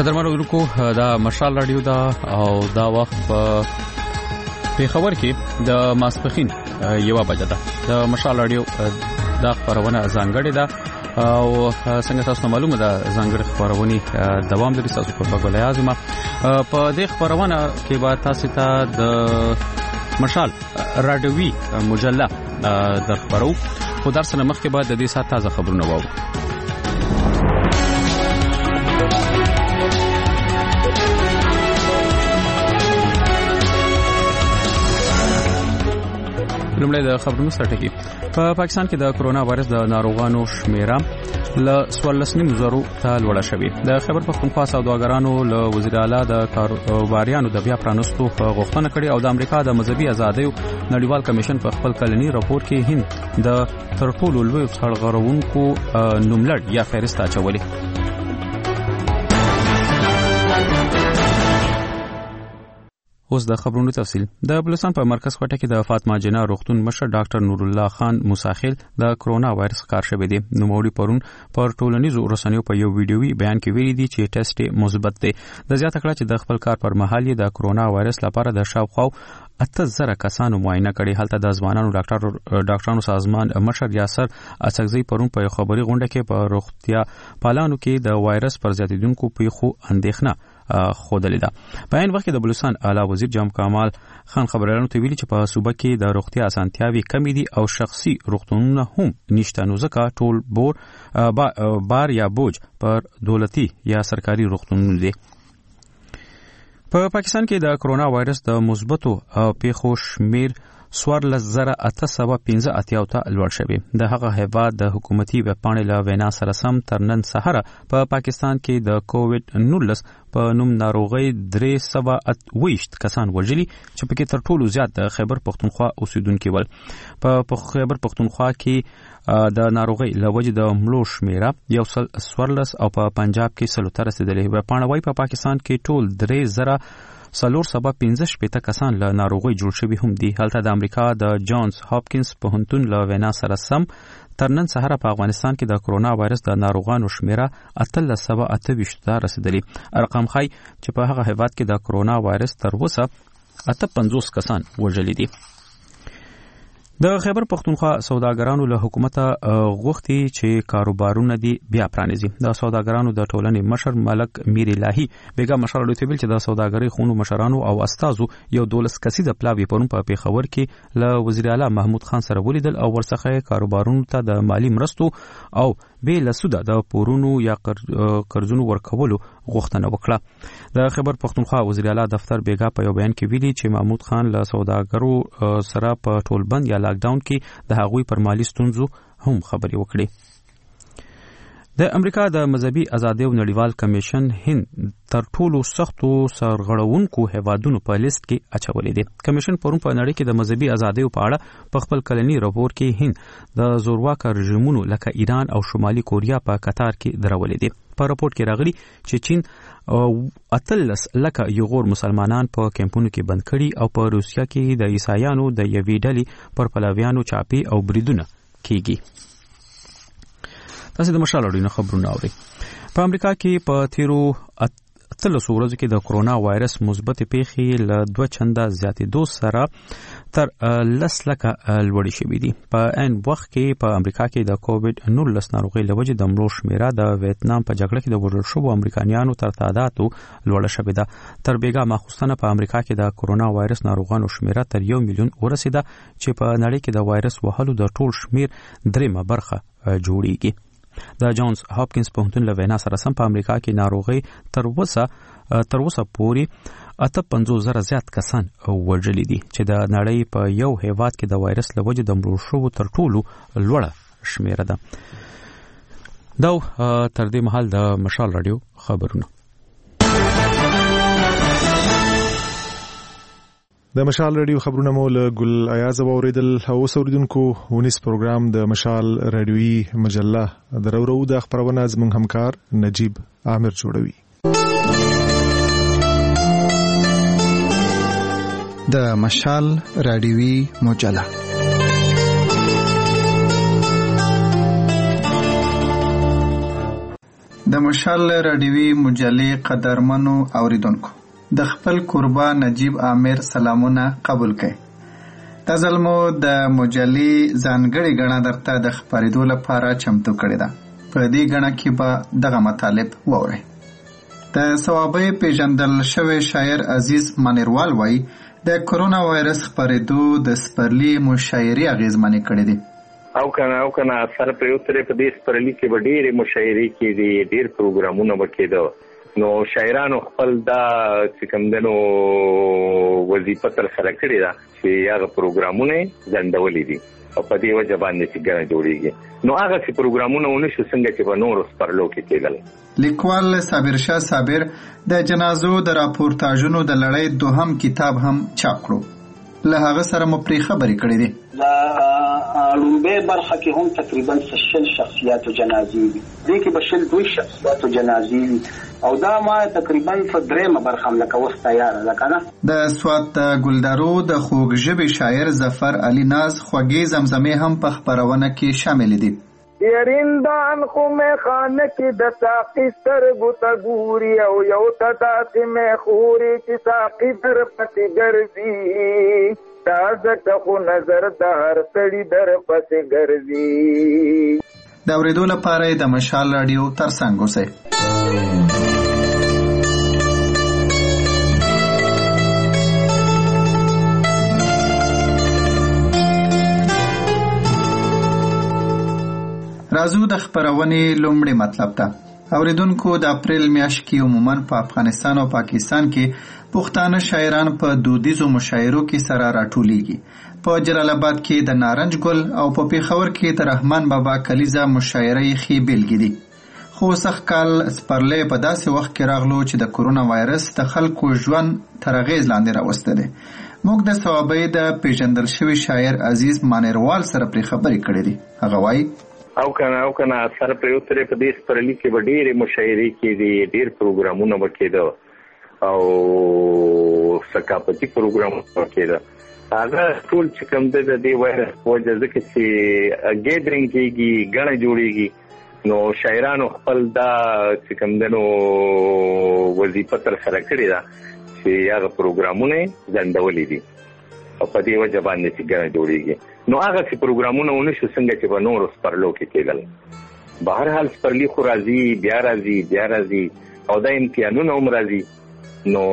قدرمنو ورکو دا مشال رادیو دا او دا وخت په خبر کې د ماسپخین یو بجه ده د مشال رادیو دا خبرونه ځانګړې ده او څنګه تاسو معلومه ده ځانګړې خبرونه دوام لري تاسو په بګل لازمه په دې خبرونه کې به تاسو ته د مشال رادیوي مجله در خبرو خو درسنه مخکې به د دې سات تازه خبرونه واورو. لومړی د خبرونو سره ټکی په پاکستان کې د کرونا وایرس د ناروغانو شمیره ل 14.0 ته لوړه شوې. د خیبر پختونخوا سوداګرانو له وزیر اعلی د کاروباریانو د بیا پرانستو غوښتنه کړې او د امریکا د مذهبي ازادیو نړیوال کمیشن په خپل کلنی راپور کې هند د تر ټولو لوی سرغړونکو نوملړ یا فهرست اچولې. اوس د خبرونو تفصیل. د بلوچستان په مرکز کوټه کې د فاطمه جنا روغتون مشر ډاکټر نور الله خان موساخیل د کرونا وایرس ښکار شوی دی. نوموړي پرون پر ټولنیزو رسنیو په یو ویډیوي بیان کې ویلي دي چې ټیسټ مثبت دی. د زیاته کړه چې د خپل کار پر مهال د کرونا وایرس لپاره د شاوخوا 8000 کسانو معاینه کړي. هلته د ځوانانو ډاکټرانو سازمان مشر یاسر اڅکزی پرون په خبري غونډه کې په روغتیا پالانو کې د وایرس پر زیاتیدونکو پیښو اندېښنه خودلې ده. په عین وخت کې د بلوچستان اعلی وزیر جام کمال خان خبريالانو ته ویلي چې په صوبه کې د روغتیا اسانتیاوي کمی دي او شخصي روغتونونه هم نشته، نو ځکه ټول بار یا بوج پر دولتي یا سرکاري روغتونونو دي. په پاکستان کې د کرونا وایرس د مثبتو پیښو شمیر 14,815 ته لوړ شوی. د هغه هیواد د حکومتي وپاڼې له وینا سره سم تر نن سهار په پاکستان کې د کووډ 19 په نوم ناروغي 328 کسان وژلي چې پکې تر ټولو زیات د خیبر پختونخوا اوسیدونکو ول. په خیبر پختونخوا کې د ناروغي لوجه د ملو شمیره 114 او په پنجاب کې 113 رسیدلې. وپاڼه وايي په پاکستان کې ټول 3,415 کسان له ناروغي جوړ شوي هم دي. هلته د امریکا د جانز هاپکینز پوهنتون له وینا سره سم تر نن سهار په افغانستان کې د کرونا وایرس د ناروغانو شمیره 828 ته رسیدلې. ارقام ښایي چې په هغه هیواد کې د کرونا وایرس تر اوسه 58 کسان وژلي دي. د خیبر پختونخوا سوداګرانو له حکومت غوښتي چې کاروبارونه دي بیا پرانیزي. د سوداګرانو د ټولنې مشر ملک میر الهی بیګا مشر لوی ویل چې د سوداګرۍ خونو مشرانو او استادو یو 12 کسیزه پلاوی پرون په پیښور کې له وزیر اعلی محمود خان سره ولیدل او ورڅخه کاروبارونو ته د مالی مرستو او به لسوده د پورونو یا قرضونو ورکولو غوښتنه وکړه. د خیبر پختونخوا وزیر اعلی دفتر بیګا په یو بیان کې ویلي چې محمود خان له سوداګرو سره په ټولبند یا لاک ډاون کې د هغوی پر مالی ستونزو هم خبري وکړي. د امریکا د مذهبي ازادیو نړیوال کمیشن هند تر ټولو سختو سرغړونکو هیوادونو په لیست کې اچولې دي. کمیشن پرون په نړۍ کې د مذهبي ازادیو په اړه په خپل کلنی راپور کې هند د زورواکه رژیمونو لکه ایران او شمالي کوریا په قطار کې درولې دي. په راپور کې راغلي چې چین 18 لکه یغور مسلمانان په کمپونو کې بند کړي او په روسیا کې د عیسایانو د یوې ډلې پر پلویانو چاپی او بریدونه کیږي. تاسو د مشال اړینو خبرونه اورئ. په امریکا کې په تیرو 13 ورځو کې د کرونا وایرس مثبت پیښې له 2 چنده زیاتېدو سره تر 10 لکه لوړې شوې دي. په عین وخت کې په امریکا کې د کووډ 19 ناروغۍ لوجه د مړو شمیره د ویتنام په جګړه کې د وژل شوو امریکایانو تر تعدادو لوړه شوې ده. تر بیګا ماخوستنه په امریکا کې د کرونا وایرس ناروغانو شمیره تر 1 میلیون ورسېده چې په نړۍ کې د وایرس وهلو د ټول شمیر 3 برخه جوړیږي. د جانز هاپکینز پوهنتون له وینا سره سم په امریکا کې ناروغي تر اوسه پورې 58,000 زیات کسان وژلي دي چې د نړۍ په یو هیواد کې د وایرس له وجې د مړو شوو تر ټولو لوړه شمیره ده. دا تر دې مهال د مشال رادیو خبرونه. د مشال رادیو خبرونه مو له ګل ایاز اوریدل او اوریدونکو ونیس پروګرام د مشال رادیوي مجله درورو د خبرونه زموږ همکار نجیب عامر جوړوي. د مشال رادیوي مجله د مشال رادیوي مجلې قدرمنو اوریدونکو د خپل کوربه نجیب عامر سلامونه قبول کړئ. دا ځل مو د مجلې ځانګړې ګڼه درته د خپرېدو لپاره چمتو کړې ده. په دې ګڼه کې به دغه مطالب واورئ. د صوابۍ پیژندل شوی شاعر عزیز مانیروال وایي د کرونا وایرس خپرېدو د سپرلي مشاعرې اغېزمنې کړې دي. او کنه اثر پرې وترې په دې سپرلي کې به ډېرې مشاعرې کېدې، ډېر پروګرامونه به کېده. نو شاعرانو خپل دا چې کوم دی نو وظیفه ترسره کړې ده چې هغه پروګرامونه یې ځنډولي دي او په دې وجه باندې چې ګڼه جوړېږي. نو هغه چې پروګرامونه ونه شو څنګه چې په نورو سپرلو کې کېدل. لیکوال صابر شاه صابر د جنازو د راپورتاژونو د لړۍ دوهم کتاب هم چاپ کړو. له هغه سره مو پرې خبرې کړې دي. د لومبۍ برخه کې هم تقریبا 60 شخصیات جنازي دي. دې کې به 2 شخصیات جنازي دي او دا ما تقریبا په درېمه برخه لکه اوس تیار ده کنه. د سوات ګلدارو د خوږ ژبې شاعر ظفر علي ناز خوږې زمزمې هم په خپرونه کې شامل دي. یریندان خو مې خانه کې د ساقي سترګو ته ګوري او یو ته داسې مې خوري چې ساقي در پسې ګرځي. دا ځکه خو نظر د هر سړي در پسې ګرځي. د اورېدو لپاره یې د مشال راډیو ترڅنګ اوسئ. راځو د خپرونې لومړی مطلب ته. اوریدونکو د اپریل میاشت کې عموما په افغانستان او پاکستان کې پښتانه شاعران په دودیزو مشاعرو کې سره راټولیږي. په جلال آباد کې د نارنج ګل او په پیښور کې د رحمان بابا کلیزه مشاعره یې بیلګې دي. خو سخت کال سپرلی په داسې وخت کې راغلو چې د کرونا وایرس د خلکو ژوند تر اغېز لاندې راوستی دی. موږ د صوابۍ د پیژندل شوي شاعر عزیز مانیروال سره پرې خبرې کړې دي. هغه وایي او کنه اثر پرې وترې په دې سپرلي کې به ډېرې مشاعرې کېدې، ډېر پروګرامونه به کېده او ثقافتي پروګرامونه به کېده. هغه ټول چې کوم دی د دې وایرس په وجه ځکه چې ګیدرینګ کېږي، ګڼه جوړېږي، نو شاعرانو خپل دا چې کوم دی نو وظیفه ترسره کړې ده چې هغه پروګرامونه یې ځنډولي دي او په دې وجه باندې چې ګڼه جوړېږي. نو هغه چې پروګرامونه ونه شو څنګه چې په نورو سپرلو کې کېدل. بهرحال سپرلي خو راځي بیا راځي او دا امتحانونه هم راځي. نو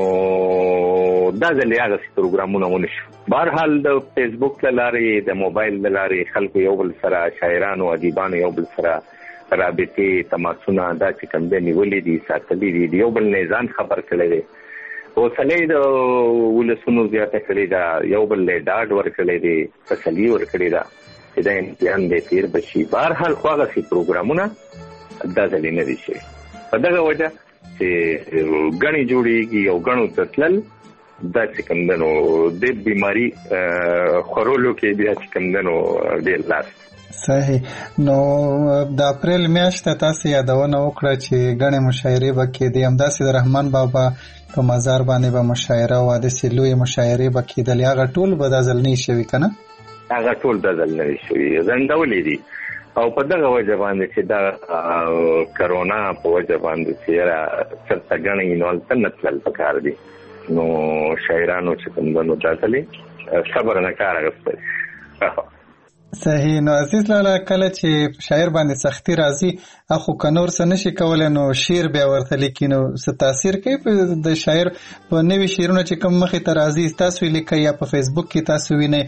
دا ځل یې هغه پروګرامونه ونه شو. بهرحال د فیسبوک له لارې د موبایل له لارې خلکو یو بل سره شاعرانو ادیبانو یو بل سره رابطې تماسونه دا چې کوم دی نیولې دي ساتلي دي، د یو بل نه ځان خبر کړی دی. حوصلې د ولسونو زیاته کړې ده، یو بل له ډاډ ورکړی دی، تسلي ورکړې ده چې دا امتحان دی تېر به شي. بهرحال خو هغسې پروګرامونه دا ځلې نه دي شوي په دغه وجه چې ګڼې جوړېږي او ګڼو ته تلل دا چې کوم دی نو د بیماري خورولو کې بیا چې کوم دی نو ډېر لاس. صحیح. نو د اپریل میاشت تاسو یادونه وکړه چې ګڼې مشاعرې به کېدې، همداسې د رحمان بابا په مزار باندې به مشاعره او داسې لویې مشاعرې به کېدلې. هغه ټول به دا ځل نه شوي که نه؟ هغه ټول دا ځل نه شوي، ځنډولې دي او په دغه وجه باندې چې دا کرونا په وجه باندې چې یاره چېرته ګڼې نو هلته نه تلل پکار دي. نو شاعرانو چې کوم ده نو دا ځلې صبر نه کار اخیستی. صحیح. نو عزیز لاله کله چې شاعر باندې سختی راځي اخو که نور څه نشي کولی نو شعر بیا ورته لیکي، نو څه تاثیر کوي د شاعر په نوي شعرونه چې کوم مخې ته راځي تاسو یې لیکئ یا په فیسبوک کې تاسو وینئ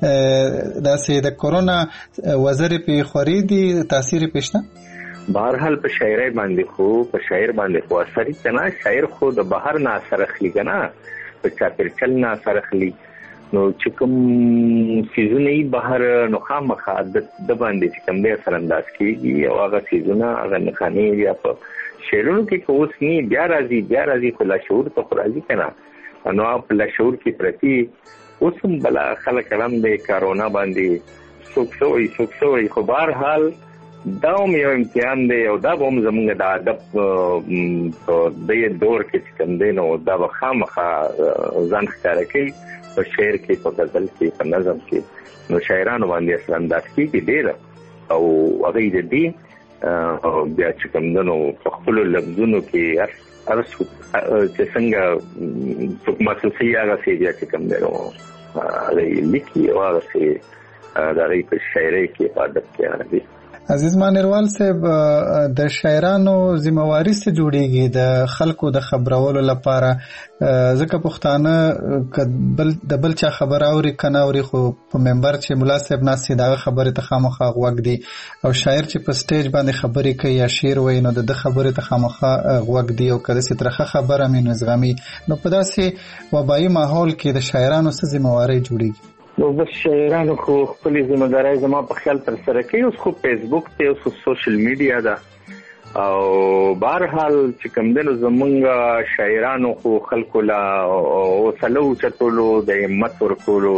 داسې د کرونا وزرې پې خوري دي تاثیر یې پې شته؟ بهرحال په شاعرۍ باندې په شاعر باندې خو اثر یې که نه، شاعر خو د بهر نه اثر اخلي که نه، په چاپېرچل نه اثر اخلي. نو چې کوم سیزونه یې بهر نو خامخا د باندې چې کوم دی اثر انداز کېږي او هغه سیزونه هغه نښانې بیا په شعرونو کې که اوس نه بیا راځي خو لاشعور ته خو راځي که نه، نو په لاشعور کې پرتي اوس هم بله خلک هم د کرونا باندې څوک سوی خو بهرحال دا هم یو امتحان دی او دا به هم زمونږ د ادب په دې دور کې چې کوم دی نو دا به خامخا ځان ښکاره کوي په شعر کې، په غزل کې، په نظم کې. نو شاعرانو باندې اثر انداز کېږي ډېره او هغوی د دې بیا چې کومدنو په خپل لفظونو کې ارسو چې څنګه څوک محسوسي هغه سي بیا چې کومدنو لیکي او هغه سي د ری په شاعرۍ کې عادت کې راځي. عزیز مانیروال صاحب، د شاعرانو ذمہواری څه جوړیږي د خلکو د خبرولو لپاره؟ ځکه پښتانه د بل چا خبر اوري کنه اوري، خو په منبر چې مولا صاحب ناسي دا خبره ته خامخا غوږ دی، او شاعر چې په سټیج باندې خبرې کوي یا شعر وایي نو د خبره ته خامخا غوږ دی، او کله چې ترخه خبره مې نظامي نو په داسې وبایي ماحول کې د شاعرانو څه ذمہواری جوړیږي؟ نو بس شاعرانو خو خپل ذمہداري زما په خیال تر سره کوي. اوس خو فیسبوک ته اوس سوشل میډیا ده، او بهرحال چې کوم دنو زمونږ شاعرانو خو خلکو لا او سلو چتولو د همت ورکولو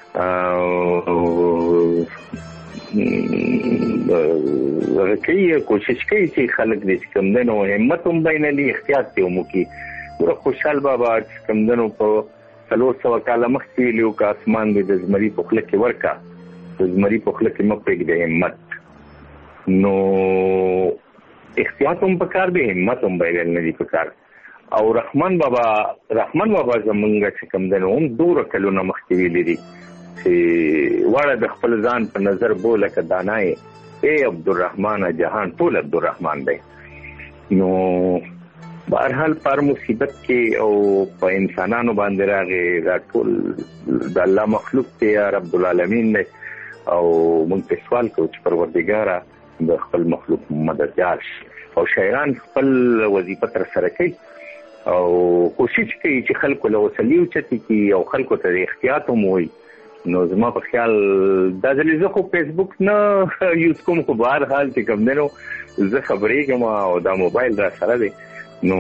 کوي، کوشش کوي چې خلک دې کوم دنو همت هم بینالي احتیاط ته مو کی. ور خوشحال بابا چې کوم دنو په 300 کاله مخکې ویلو کا اسمان دې د زمري په خله کې ورکا، د زمري په خله کې مپرګ د همت. نو احتیاط هم پکار دی، همت هم باید نه دی پکار. او رحمان بابا زمونږ چې کوم دنو هم دور کلونه مخکې ویلي دي چې واړه د خپل ځان په نظر بوله ک دانای اے عبدالرحمن جهان ټول عبدالرحمن دی. نو بهرحال پر مصیبت کې او په انسانانو باندې راغی دا ټول د الله مخلوق دی رب العالمین دی، او موږ په سوال کوو چې پروردګار د خپل مخلوق مددگار شي. او شاعران خپل وظیفه تر سره کوي او کوشش کوي چې خلکو له وسلیو چتی کی او خلکو ته احتیاط هم وي. نو زما په خیال دا ځلې زه خو فیسبوک نه یوز کوم، خو بهرحال چې کوم دنو زه خبرېږم او دا موبایل را سره دی، نو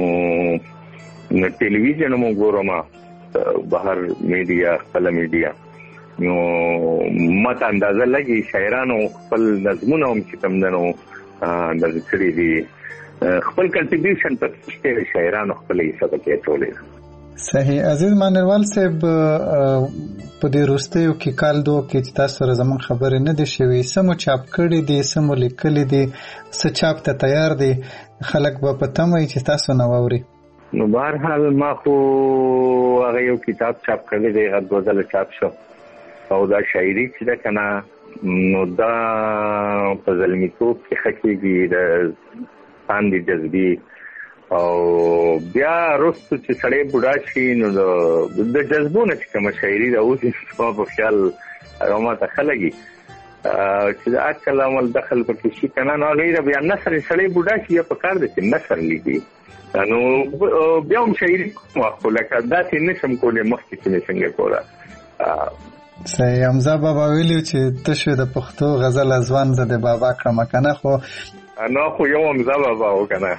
ټلویزیون مو ګورم، بهر میډیا خپل میډیا. نو ماته اندازه لګي شاعرانو خپل نظمونه هم چې کوم دنو د ذکرې دي خپل کنټریبیوشن په شاعرانو خپل حصہ کې ټولې. صحیح. عزیز مانیروال صاحب، په دې وروستیو کې کال دوه کې چې تاسو سره زموږ خبرې نه دي شوي، سمو چاپ کړي دي، سمو لیکلي دي، څه چاپ ته تیار دي، خلک به په تمه چې تاسو نه واوري؟ نو بهرحال ما خو هغه یو کتاب چاپ کړی دی، هغه 2 ځله چاپ شو، او دا شاعري چې ده کنه نو دا په زلمیتوب کې خکېږي د پاندې جذبي، او بیا رستو چې سړی بوډا شي نو د جذبو نه چې کومه شاعري ده اوس په خیال هغه ماته ښه لګي چې د اجکل عمل دخل پکې شي کنه. نو هغې بیا نثر سړی بوډا شي یا په کار دی چې نثر لیکي، نو بیا هم شاعري کوم خو لکه داسې نشم کولی مخکې چې مې څنګه کوله. صحیح. حمزه بابا ویلي چې ته شوې د پښتو غزل ځوان زه د بابا کړم کنه، خو نو خو یو حمزه بابا و کنه.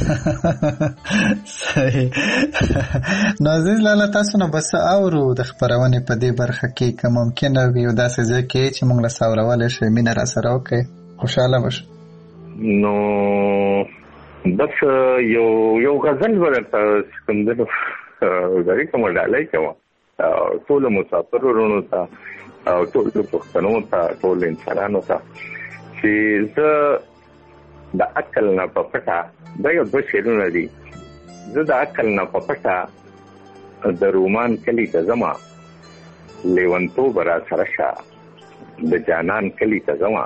صحیح. نو عزیز لاله، تاسو نه بس اورو د خبرونې په دې برخه کې که ممکنه وي او داسې ځای کې چې موږ له ساورولی شئ مینه را سره وکړئ، خوشحاله به شو. نو بس یو غزل به درته کوم دنو ډالۍ کوم ټولو مسافرو وروڼو ته او ټولو پښتنو ته، ټولو انسانانو ته، چې زه د عقل نه په پټه دا یو 2 شعرونه دي. زه د عقل نه په پټه د رومان کلي ته ځمه، لیونتوب را سره شه د جانان کلي ته ځمه،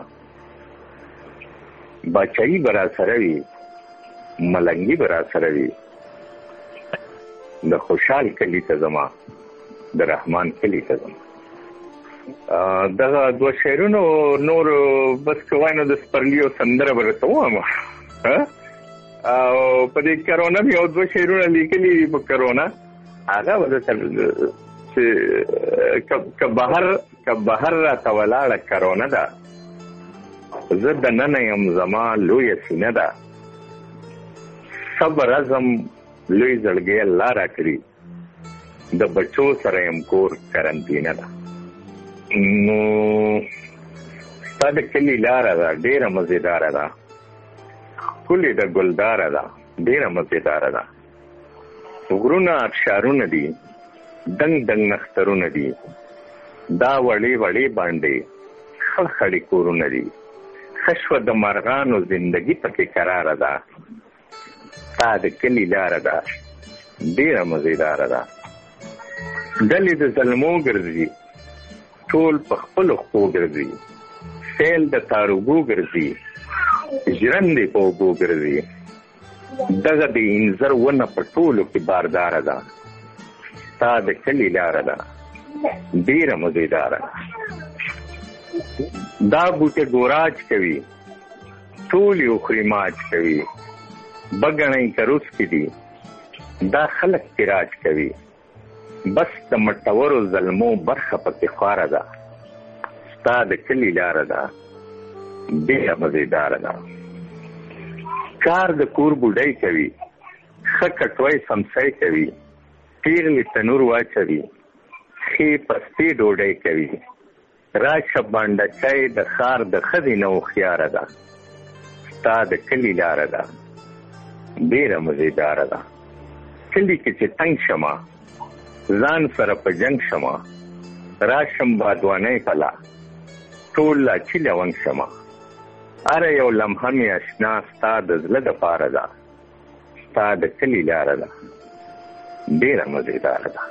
بچایي به را سره وي، ملنګي به را سره وي، د خوشحال کلي ته ځمه، د رحمان کلي ته ځمه. دغه 2 شعرونو نور بس کوای نو د سپرلیو سندره ورته وامه. او په دې کرونا مې یو 2 شعرونه لیکلي په کرونا، هغه ورته چې که بهر راته ولاړه کرونا ده، زه د ننه یم زما لویه سینه ده، صبر عزم لوی زړګی الله راکړي، د بچو سره یم کور کرنتینه ده. نو ستا د کلي لاره ده ډېره مزېداره ده، ښکلې د ګلداره ده ډېره مزېداره ده، غرونه ابشارونه دي، دنګ دنګ نخترونه دي، دا وړې وړې باندې خړ خړې کورونه دي، خشوه د مرغانو زندگی پکې قراره ده، تا د کلی لاره ده ډیره مزیداره ده. ډلې د ظلمو ګرځي، ټول په خپلو خپو ګرځي، سیل د تاروګو ګرځي، ژرندې په اوبو ګرځي. دغه د انځر ونه په ټولو کې بارداره ده، تا د کلی لاره ده ډیره مزیداره ده. دا بوټه ګوراج کوي، ټول یو خریماج کوي، بګنۍ کروس کې دي، دا خلک تراج کوي. بس د مټورو ظلمو برخه پکې خواره ده، ستا د کلی لاره ده ډیره مزیداره ده. کار د کور بوډۍ کوي، ښه کټوی سمسی کوي، پیغلې تنور واچوي، ښې پستې ډوډۍ کوي. راشه بانډه چای د ښار د ښځې نه هوښیاره ده، ستا د کلي لاره ده ډېره مزیداره ده. کلي کې چې تنګ شمه ځان سره په جنګ شمه، راشم بادوانۍ پله ټول لا چې لونګ شمه. هره یو لمحه مې اشنا ستا د زړه دپاره ده، ستا د کلي لاره ده ډېره مزیداره ده.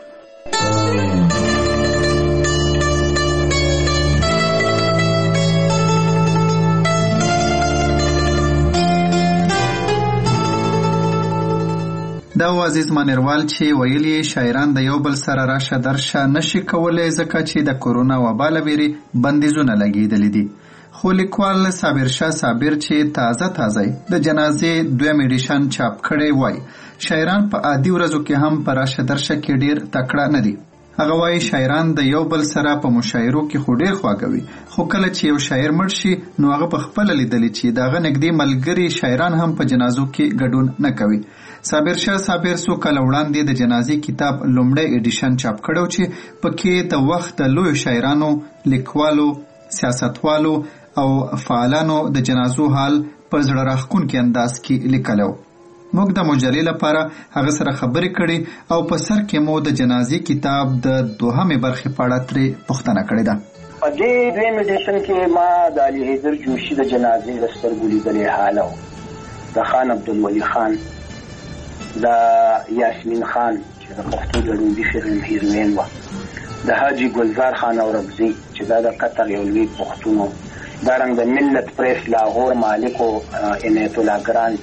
دا عزیز منیروال چې ویلي شاعران د یو بل سره راشه درشه نشي کولای ځکه چې د کورونا وبا له ویرې بندیزونه لګېدلي دي. خو لیکوال صابر شاه صابر چې تازه د جنازې دویم ایډیشن چاپ کړی وای، شاعران په عادي ورځو کې هم په راشه درشه کې ډیر تکړه نه دي. هغه وایي شاعران د یو بل سره په مشاعرو کې خو ډیر خواږوي، خو کله چې یو شاعر مړ شي نو هغه په خپل لیدلی چې دغه نږدې ملګري شاعران هم په جنازو کې ګډون نه کوي. صابر شاه صابر څو کله وړاندې د جنازې کتاب لومړی ایډیشن چاپ کړو چې پکې د وخت د لوی شاعرانو، لیکوالو، سیاستوالو او فعالانو د جنازو حال په زړه راښکونکي انداز کې لیکلو. موږ د مجلې لپاره هغه سره خبرې کړې او په سر کې مو د جنازې کتاب د دوهمې برخې په اړه ترې پوښتنه کړې ده. په دې دویم ایډیشن کې ما د علي حیدر جوشي د جنازې د سترګو لیدلې حاله و، د خان عبدالولي خان، د یاسمین خان چې د پښتو د لومړي فلم هیروین وه، د حاجي ګلزار خان اوربزي چې دا د قطر یو لوی پښتون و، دارنګ د ملت پریس لاهور مالک و عنایت الله ګران،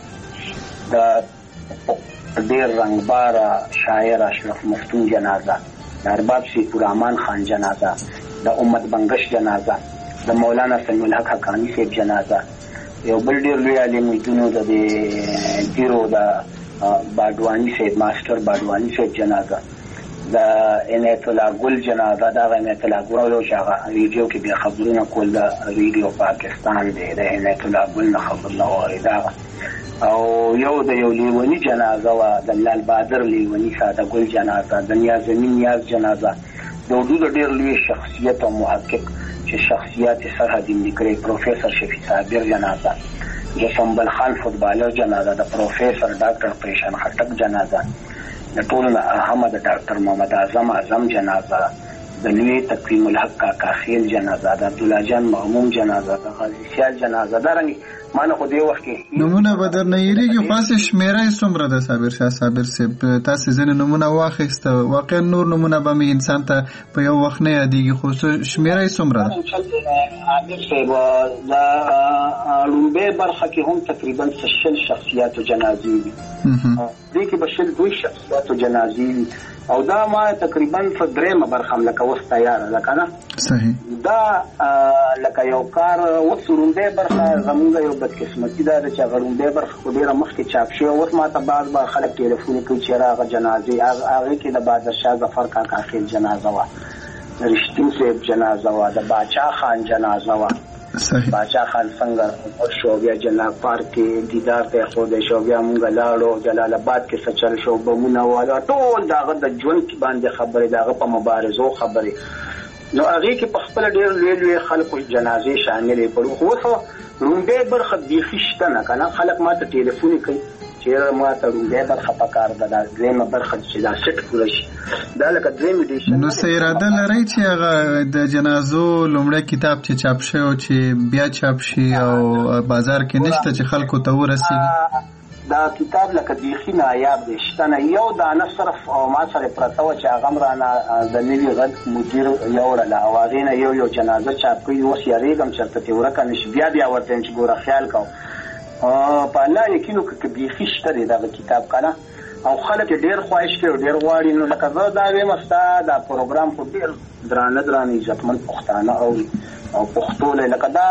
د ډېر رنګباره شاعر اشرف مفتون جنازه، د ارباب سیف الرحمن خان جنازه، د امت بنگش جنازه، د مولانا سمیع الحق حقانی صاحب جنازه، یو بل ډېر لوی عالم میتونو د ګیرو د باډوانی صاحب ماسټر باډوانی صاحب جنازه، د عنایت الله ګل جنازه، د عنایت الله ګل چې هغه ریډیو کې بیا خبرونه کول د ریډیو پاکستان دی، د عنایت الله ګل نه خبرونه واورېده. او یو د یو لیونی جنازه و، د لال بهادر لیونی ساده ګل جنازه، د نیاز امین نیاز جنازه، د اردو د ډېر لوی شخصیت او محقق چې شخصیت سرحد لیکلي پروفیسر شفیع صابر جنازه، د سنبل خان فوتبالر جنازه، د پروفیسر ډاکټر پریشان خټک جنازه، د ټولو نه احمد ډاکټر محمد اعظم جنازه، د لوی تقویم الحق کاکا خیل جنازه، د عبدالله جان مغموم جنازه، د غازي سیال جنازه. دارنګ مانه خو دې وخت کې نمونه به درنه یېرېږي، خو هسې شمېره یې څومره ده صابر شاه صابر صاحب؟ تاسې ځینې نومونه واخیسته، واقعا نور نومونه به مې انسان ته په یو وخت نه یادېږي، خو شمېره یې څومره ده؟ عادل صاحب د لومبۍ برخه کې هم تقریبا 60 شخصیاتو جنازې دي، دې کې به 2 شخصیاتو جنازې دي، او دا ما تقریبا په درېمه برخه هم لکه اوس تیاره ده که نه؟ صحیح. دا لکه یو کار اوس لومبۍ برخه زمونږ یو بدقسمتي دا ده چې هغه لومبۍ برخه خو ډېره مخکې چاپ شوې، اوس ما ته بعض خلک ټلیفون کوي چې هغه جنازې هغې کې د بادرشاه ظفر کاکا خیل جنازه وه، د رښتین صاحب جنازه وه، د باچا خان جنازه وه. باچا خان څنګه شو بیا جناب پارک کې دیدار ته خو د شو بیا مونږ لاړو جلال آباد کې سچل شو بمونه والا ټول داغه د ژوند کې باندې خبرې داغه په مبارزو خبرې، نو هغه کې په خپل ډېر لوی خلکو جنازې شاملې پړو. خو لومبۍ برخه بیخي شته نه کنه، خلک ماته ټلیفون کوي چې چې ما ته لومړی برخه پکار ده، دا درېیمه برخه چې دا سټ پوره شي. دا لکه درېیم ایډیشن. نو څه اراده لرئ چې هغه د جنازو لومړی کتاب چې چاپ شوی او چې بیا چاپ شي او بازار کې نشته چې خلکو ته ورسیږي؟ دا کتاب لکه بیخي نایاب دی، شته نه یو دانه صرف ما سره پرته وه چې هغه م رانه د نوي غږ مدیر یوړله او هغې نه یو جنازه چاپ کړي. اوس یارېږم چېرته ترې ورکه نه شي. بیا ورته یم چې ګوره خیال کوم. په الله یقین وکړه که بیخي شته دی دغه کتاب که نه، او خلک یې ډېر خواهش کوي او ډېر غواړي. نو لکه زه دا ویم ستا دا پروګرام خو ډېر درانه عزتمند پښتانه اوري او پښتو دی. لکه دا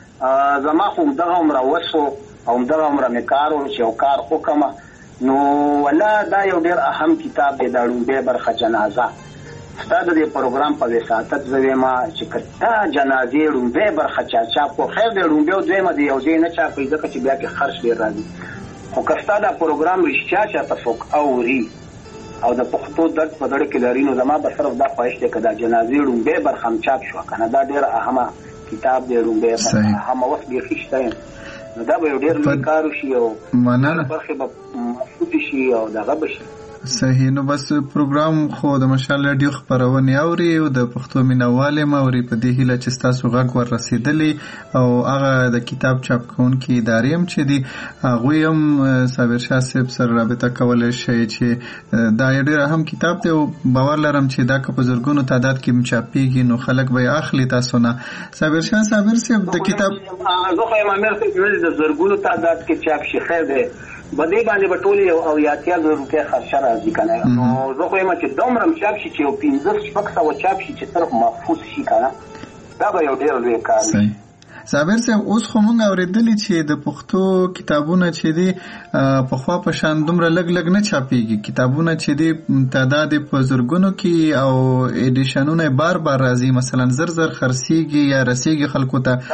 زما خو همدغه عمره وسو او همدغه عمره مې کار و چې یو کار وکړم. نو والله دا یو ډېر اهم کتاب دی، دا لومړۍ برخه جنازه. ستا د دې پروګرام په وساطت زه ویم چې که دا جنازې لومړۍ برخه چاپ کړو، خیر دی لومړۍ او دویمه د یو ځای نه چاپ کړي ځکه چې بیا کې خرچ ډېر راځي. خو که ستا دا پروګرام رښتیا چاته څوک اوري او د پښتو درد په زړه کې لري، نو زما به صرف دا خواهش دی که دا جنازې لومړۍ برخه هم چاپ شوه که نه. دا ډېره اهمه کتاب دی، لومړۍ برخه اهمه. اوس بیخي شته یم، نو دا به یو ډېر لوی کار وشي او برخې به مفوتې شي او دغه به شي. صحیح. نو بس پروګرام خو د مشال راډیو خپرونې اوري او د پښتو مینوال یم اوري، په دې هیله چې ستاسو غږ ور رسېدلی او هغه د کتاب چاپ کوونکي ادارې هم چې دي هغوی هم صابر شاه صاحب سره رابطه کولی شئ چې دا یو ډېر اهم کتاب دی او باور لرم چې دا که په زرګونو تعداد کې چاپېږي نو خلک به یې اخلي تاسو نه. صابر شاه صابر صاحب د کتاب زه خو یم امیر صاحب د زرګونو تعداد کې چاپ شي خیر دی، بدې باندې به ټولې او 80,000 روپۍ خرچه راځي که نه. نو زه خو یم چې دومره هم چاپ شي چې یو 1500 چاپ شي چې صرف محفوظ شي که نه، دا به یو ډېر لوی کار وي. صابر صاحب اوس خو مونږ اورېدلي چې د پښتو کتابونه چې دي پخوا په شان دومره لږ نه چاپېږي، کتابونه چې دي تعداد په زرګونو کې او ایډیشنونه بار راځي، مثلا زر خرڅېږي یا رسېږي خلکو ته. دا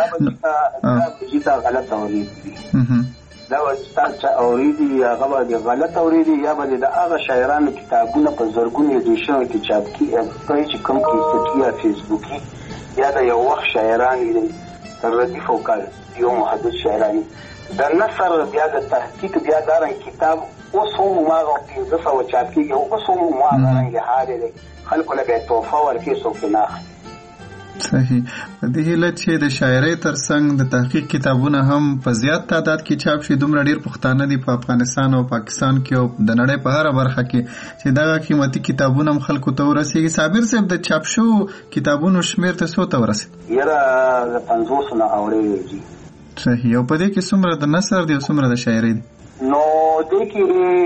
غلط اورېدي دا ستاسو اوریدي هغه به غلط اوریدي یا به د هغه شاعرانو کتابونه په زرګونو ایډیشن کې چاپ کیږي چې کوم کې ستیا فیسبوکي یا د یو وخت شاعران دي ردیف او کال یو محدود شاعرانی د نثر بیا د تحقیق بیا دارن کتاب اوس هم ما او 1500 چاپ کیږي اوس هم ما غواړم حاله خلکو له توفه ورکې سو کې نه. صحیح. په دې هیله چې د شاعرۍ ترڅنګ د تحقیق کتابونه هم په زیات تعداد کې چاپ شي. دومره ډېر پښتانه دي په افغانستان او پاکستان کې او د نړۍ په هره برخه کې چې دغه قیمتي کتابونه هم خلکو ته ورسېږي. صابر صاحب د چاپ شوو کتابونو شمېر ته څو ته ورسېد؟ یاره د 500 نه اورېږي. صحیح. او په دې کې څومره د نثر دی او څومره د شاعرۍ دی؟ نو دې کې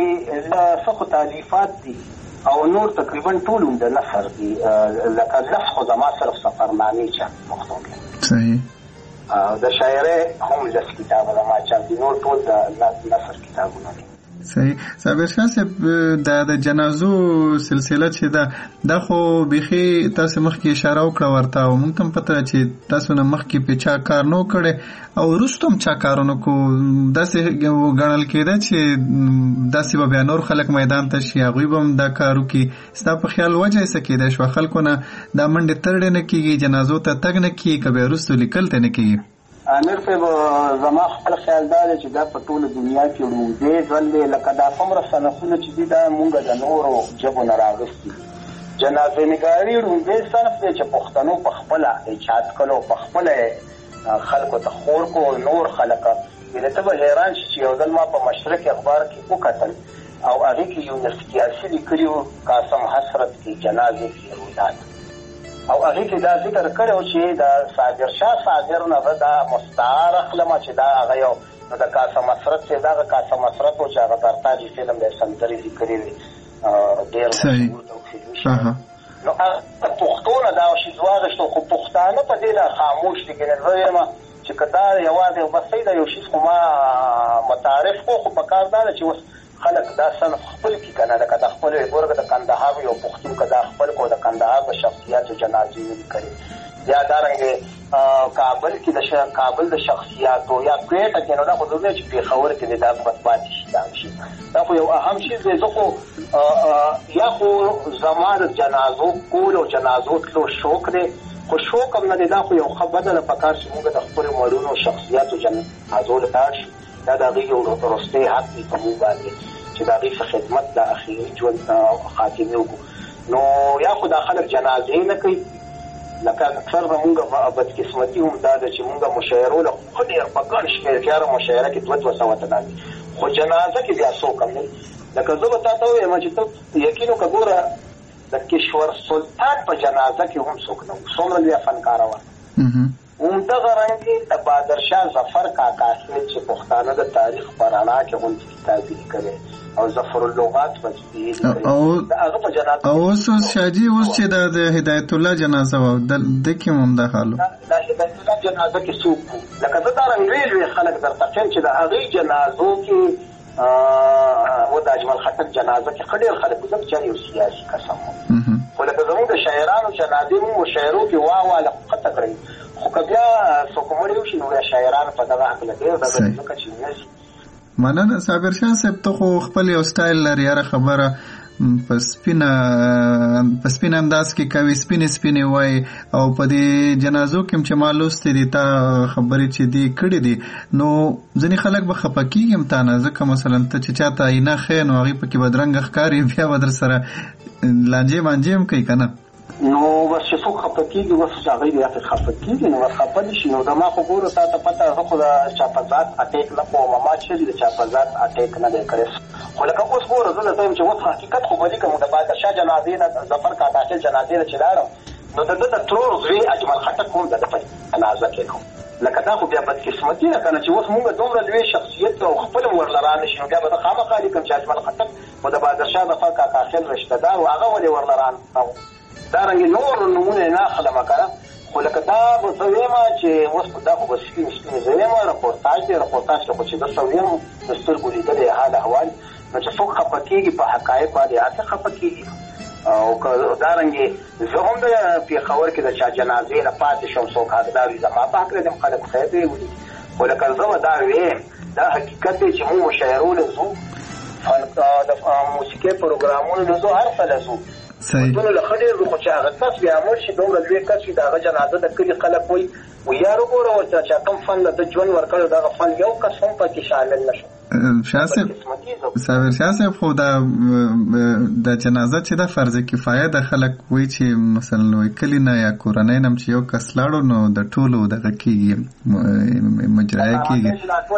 څه تالیفات دي او نور تقریبا ټول د نثر دي، لکه لس خو زما صرف سفرنامې چاپ پښتو کې. صحیح. د شاعرۍ هم لس کتابه زما چاپ دي، نور ټول د نثر کتابونه دي. صحیح. صابر شاه صاحب د جنازو سلسله چې دا خو بیخي تاسو مخکې اشاره وکړه ورته او موږ ته پته چې تاسو نه مخکې په چا کار نو کړي او وروسته هم چا کارونه کو، داسې ګڼل کېده چې داسې به بیا نور خلک میدان ته شي هغوی به هم دا کار وکړي. ستا په خیال وجه یې څه کېدی شوه خلکو نه دا منډې ترډې نه کېږي، جنازو ته تګ نه کېږي، که بیا وروستو لیکل ته نه کېږي؟ امیر صاحب زما خپل خیال دا دی چې دا په ټوله دنیا کې لومړی ځل دی لکه دا څومره صنفونه چې دي دا مونږ د نورو ژبو نه راغوستي. جنازه نګاري لومړی صنف دی چې پښتنو په خپله ایجاد کړو، په خپله خلکو ته خور کو. نور خلک یعنې ته به حیران شي چې یو ځل ما په مشرق اخبار کې وکتل او هغې کې یو نسکیاسي لیکلي و قاسم حسرت کې جنازې فیروزات او هغې کې دا ذکر کړی و چې د صابر شاه صابر نه زه دا مستعار اخلم چې دا هغه یو نو د قاسم حسرت چې دغه قاسم حسرت و چې هغه ترتاجي فلم د سندرې لیکلي وي ډېر مشهور دی. نو پښتو نه دا شي ځواغشتو خو پښتانه په دې نه خاموش دي که نه زه یم چې که دا یوازې بس دا یو شي خو ما متعارف کو خو په کار دا ده چې اوس خلک دا صنف خپل کی کنه لکه د خپل ورګه د کندهار یو پښتون که دا خپل کو د کندهار د شخصیاتو جنازې وکړي یا دارنګه کابل کې د کابل د شخصیاتو یا کوټه کې نو دا خو دوی چې پیښور کې دا مثبت شي دا خو یو اهم شی دی. زه خو یا خو زمانه جنازو کول او جنازو تلو شوق دی خو شوق هم نه دی، دا خو یو ښه بدله پکار چې موږ د خپل مړونو شخصیاتو جنازو لاړ شو دا د هغې یو وروستی حق دی په موږ باندې چې د هغې څه خدمت د اخري ژوند خاتمې وکړو. نو یا خو دا خلک جنازې نه کوي، لکه اکثر زمونږ بدقسمتي هم دا ده چې مونږ مشاعرو له ښه ډېر په ګڼ شمېر کې هره مشاعره کې 200 تنه دي، خو جنازه کې بیا څوک هم نه دي. لکه زه به تا ته ووایم چې ته یقین وکړه، ګوره د کشور سلطان په جنازه کې هم څوک نه و، څومره لویه فنکاره وه. همدغه رنګې د بهادرشاه ظفر کاکا صاحب چې پښتانه د تاریخ په رڼا کې غونډې کتاب لیکلی او ظفر اللغات مجموعې لیکلې د هغه په جنازه او اوس شاجي اوس چې د هدایت الله جنازه وه د کې هم دا حال د هدایت الله جنازه کې څوک وو؟ لکه زه دا رنګې لوی خلک درته ښیم چې د هغې جنازو کې و د اجمل خټک جنازه کې ښه ډېر خلک وو، ځکه چې یو سیاسي قسم و. خو لکه زمونږ د شاعرانو جنازې مونږ مشاعرو کې واله ښکته کړئ، خو که بیا څوک مړ وشي نو بیا شاعرانو په دغه هکله ډېر دغه ځکه چې نشي. مننه صابر شاه صاحب، ته خو خپل یو سټایل لري، هره خبره په سپینه انداز کې کوي، سپینې وایي، او په دې جنازو کې چې ما لوستې دي تا خبرې چې دي کړې دي، نو ځینې خلک به خفه کېږي هم تا نه، ځکه مثلا ته چې چاته آینه ښیې نو هغې پکې بدرنګه ښکاري، بیا به در سره لانجې مانجې هم کوي که نه؟ نو بس چې څوک خفه کېږي اوس هغوی بیا پرې خفه کېږي، نو بس خفه دي شي. نو زما خو ګوره تا ته پته زه خو د چا په ذات اټیک نه کوم، ما چېرې د چا په ذات اټیک نه دی کړی، خو لکه اوس ګوره زه درته وایم چې اوس حقیقت خو به لیکم. د بهادرشاه جنازې نه ظفر کاکا صاحب جنازې نه چې لاړم نو د ده د ترور زوی اجمل خټک هم د ده په جنازه کې نو لکه دا خو بیا بدقسمتي ده که نه چې اوس مونږ دومره لوی شخصیت او خپل هم ورله را نه شي، نو بیا به زه خامخا لیکم چې اجمل خټک خو د بهادرشاه ظفر کاکا صاحب رشته دار و، هغه ولې ورله را نه و. دا رنګې نور نومونه یې نه اخلم که نه، خو لکه دا به زه ویم چې اوس دا خو به سپینې زه ویم رپورتاژ دی، رپورتاژ کې خو چې زه څه ویم د سترګو لیدلی حال احوال، نو چې څوک خفه کېږي په حقایقو باندې هسې خفه کېږي. او دا رنګې زه هم د پېښور کې د چا جنازې نه پاتې شم، څوک حقدار وي زما په حق دی خلک خیر دی ولي، خو لکه زه به دا ویم دا حقیقت دی چې موږ مشاعرو له ځو، د موسیقۍ پروګرامونو له ځو، هر څه له ځو ودونه له ښه ډېر خو چې هغه کس بیا مړ شي دومره لوی کس وي د هغه جنازه د کلي خلک وایي یار وګوره ورته چې کوم فن له ده ژوند ورکړی دغه فن یو کس هم پکې شامل نه شو. صابر شاه صاحب خو د جنازه چې دا فرض کفایه د خلک وایي چې مثلا وایي کلي نه یا کورنۍ نه چې یو کس لاړو نو د ټولو دغه کېږي مجرایه کېږي.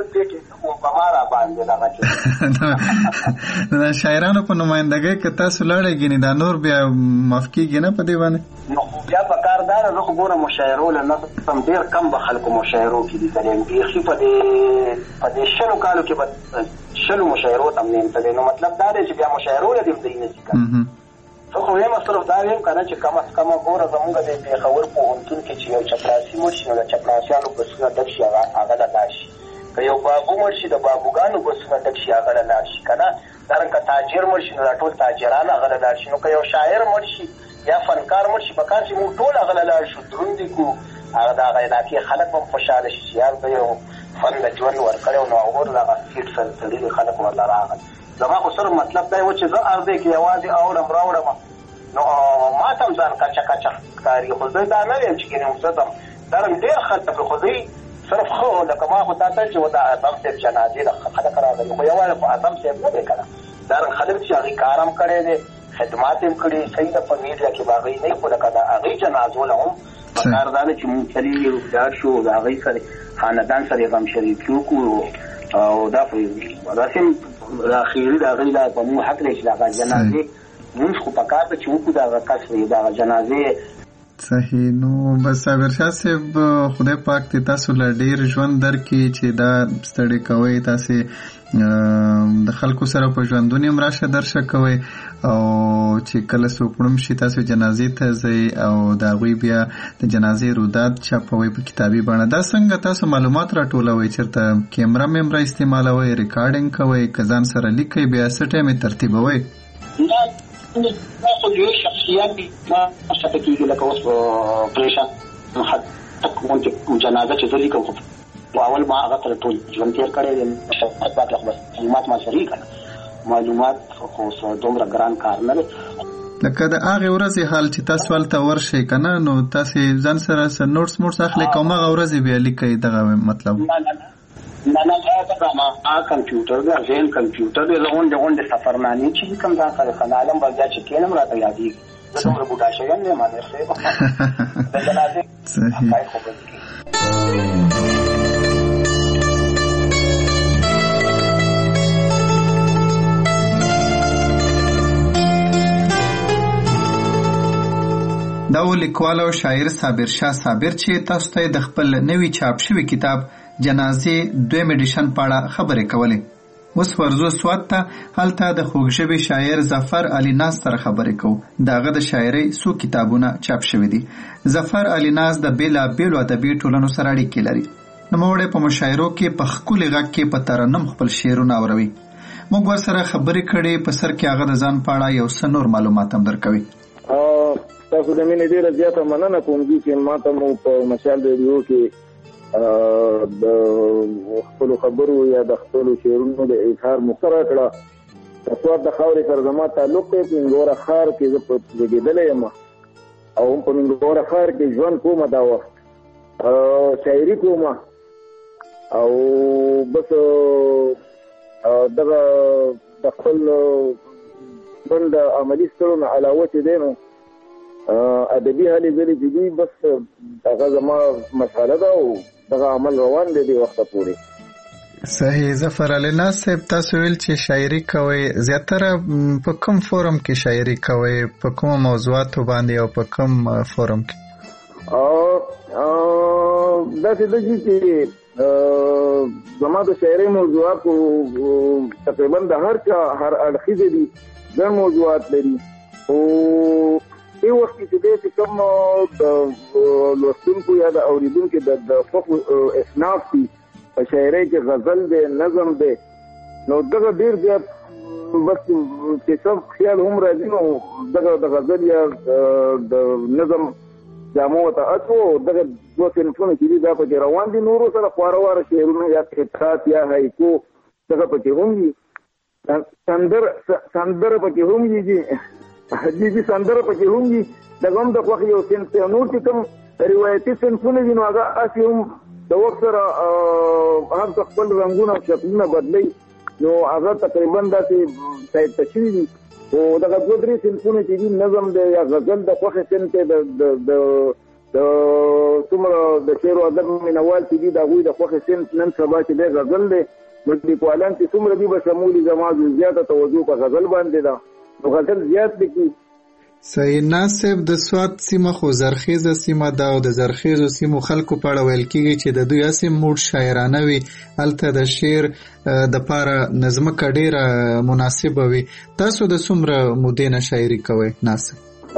د شاعرانو په نمایندګۍ که تاسو لاړئ ګینې دا نور بیا معاف کېږي نه په دې باندې؟ نو خو بیا په کار دا ده زه خو ګوره مشاعرو له نظم ډېر کم به خلکو مشاعرو کې لیدلی یم، بیخي په دې 100 کالو کې به 100 مشاعرو ته هم نه یم تللی، نو مطلب دا دی چې بیا مشاعرو له دې ځای نه شي که زه خو ویم صرف دا ویم که نه چې کم از کمه ګوره زمونږ د پېښور پوهنتون کې چې یو چپړاسي مړ شي نو د چپړاسیانو بسونه ډک شي هغه له لاړ شي، که یو بابو مړ شي د بابوګانو بسونه ډک شي هغه له لاړ شي که نه، دارنګه تاجر مړ شي نو دا ټول تاجران هغه له لاړ شي، نو که یو شاعر مړ شي یا فنکار مړ شي پکار چې موږ ټول هغه له لاړ شو دروند دي کړو، هغه د هغه علاقې خلک به هم خوشحاله شي چې یار ده یو فن د ژوند ورکړی نو اور دغه سیټ سره تړلي خلک ورله راغل. زما خو صرف مطلب دا و چې زه ارزی کې یوازې اورم راوړم نو ما ته هم ځان کچه ښکاري، خو زه دا نه ویم چې ګینې زه ځم دارنګ ډېر خلک خو دوی صرف ښه لکه ما خو تا ته چې د اعظم صاحب جنازې د خلک راغلي، خو یوازې خو اعظم صاحب نه دی که نه، دارنګ خلک چې هغې کار هم کړی دی خدمات هم کړي صحیح ده په میډیا کې به هغوی نه خو لکه د هغې جنازو له هم پکار دا ده چې مونږ چلې ولاړ شو د هغوی سره خاندان سره یې غم شریکي وکړو او دا داسې هم اخري د هغوی لا په مونږ حق دی چې د هغه جنازې مونږ خو پکار ده چې وکړو د هغه کس د هغه جنازې. صحیح. نو بس صابر شاه صاحب خدای پاک دې تاسو له ډېر ژوند درکړي چې دا ستړی کوئ، تاسې د خلکو سره په ژوندون هم راشه درشه کوئ او چې کله څوک مړ شي تاسو جنازې ته ځئ او د هغوی بیا د جنازې رودات چاپوئ په کتابي بڼه. دا څنګه تاسو معلومات راټولوئ؟ چېرته کیمره میمره استعمالوئ، ریکارډینګ کوئ، که ځان سره لیکئ بیا څه ټایم یې ترتیبوئ؟ ما خو لوی شخصیت دي ما شته کېږي لکه اوس پریشان جنازه چې زه لیکم خو اول ما هغه سره ټول ژوند تېر کړی دی، معلومات ما شریک کړه، معلومات خو دومره ګران کار نه دی. لکه د هغې ورځې حال چې تاسو هلته ورشئ که نه نو تاسې ځان سره نوټس اخلئ که هماغه ورځې بیا لیکئ دغه مطلب؟ نه دا ما کمپیوټر دا ځین کمپیوټر د غونډه سفرنامې چې کوم ځای سره خلالم بلځه چې کینم راته یادېږي دا څومره بوډا شوی نه ما درسه دا جنازه صحیح خبره دا لیکوال او شاعر صابر شاه صابر چې تاسو ته د خپل نوی چاپ شوی کتاب جنازې دویم ایډیشن په اړه خبرې کولې. اوس ورزو سواد ته هلته د خوږژبې شاعر ظفر علي ناز سره خبرې کوو. دغه د شاعرۍ څو کتابونه چاپ شوي دي. ظفر علي ناز د بیلابیلو ادبي ټولنو سره اړیکې لري. نوموړی په مشاعرو کې په ښکلي غږ کې په ترنم خپل شعرونه اوروي. موږ ورسره خبرې کړې، په سر کې هغه د ځان په اړه یو څه نور معلومات هم درکوي. تاسو د مینې ډېره زیاته مننه کوم چې ماته مو په مشال ریډیو کې د خپلو خبرو یا د خپلو شعرونو د اظهار موقع راکړه. تاسو د خاورې سره زما تعلق دی. په منګوره ښار کې زه زېږېدلی یم او هم په منګوره ښار کې ژوند کومه دا وخت شاعري کومه او بس دغه د خپل ژوند د عملي ستړو نه علاوه چې دی نو ادبي هلې ځلې چې دي بس هغه زما مساله ده او دغه عمل روان دی دې وخته پورې. صحیح. ظفر علي ناز صاحب، تاسو ویل چې شاعري کوئ، زیاتره په کوم فورم کې شاعري کوئ؟ په کومو موضوعاتو باندې او په کوم فورم کې؟ داسې ده چې زما د شاعرۍ موضوعاتو تقریبا د هر چا هر اړخیزې دي، ګڼ موضوعات لري. او دې وخت کې چې کوم د لوستونکو یا د اورېدونکو د خوښو اصناف دي په شاعرۍ کې غزل دی، نظم دی، نو دغه ډېر زیات بس چې سم خیال هم راځي نو دغه د غزل یا د نظم جامو ته اچو. دغه دوه صنفونه چې دي دا پکې روان دي. نورو سره خواره واره شعرونه یا خطات یا هایکو دغه پکې هم دي. سندره پکې هم دي حدیثي سندره پکې هم دي. دغه هم د خوښې یو صنف دی. نور چې کوم روایتي صنفونه دي نو هغه هسې هم د وخت سره هر څه خپل رنګونه او شکلونه بدلوي نو هغه تقریبا داسې سایډ ته شوي دي. او دغه دوه درې صنفونه چې دي نظم دی یا غزل د خوښې صنف دی د څومره د شعر او ادب مینوال چې دي د هغوی د خوښې صنف نن سبا چې دی غزل دی. نو لیکوالان چې څومره دي به شمولي زما زیاته توجه په غزل باندې ده نو غزل زیات لیکي. صحیح. ناز صاحب، د سوات سیمه خو زرخیزه سیمه ده او د زرخیزو سیمو خلکو په اړه ویل کېږي چې د دوی هسې موډ شاعرانه وي، هلته د شعر دپاره نظمکه ډېره مناسبه وي. تاسو د څومره مودې نه شاعري کوئ ناز صاحب؟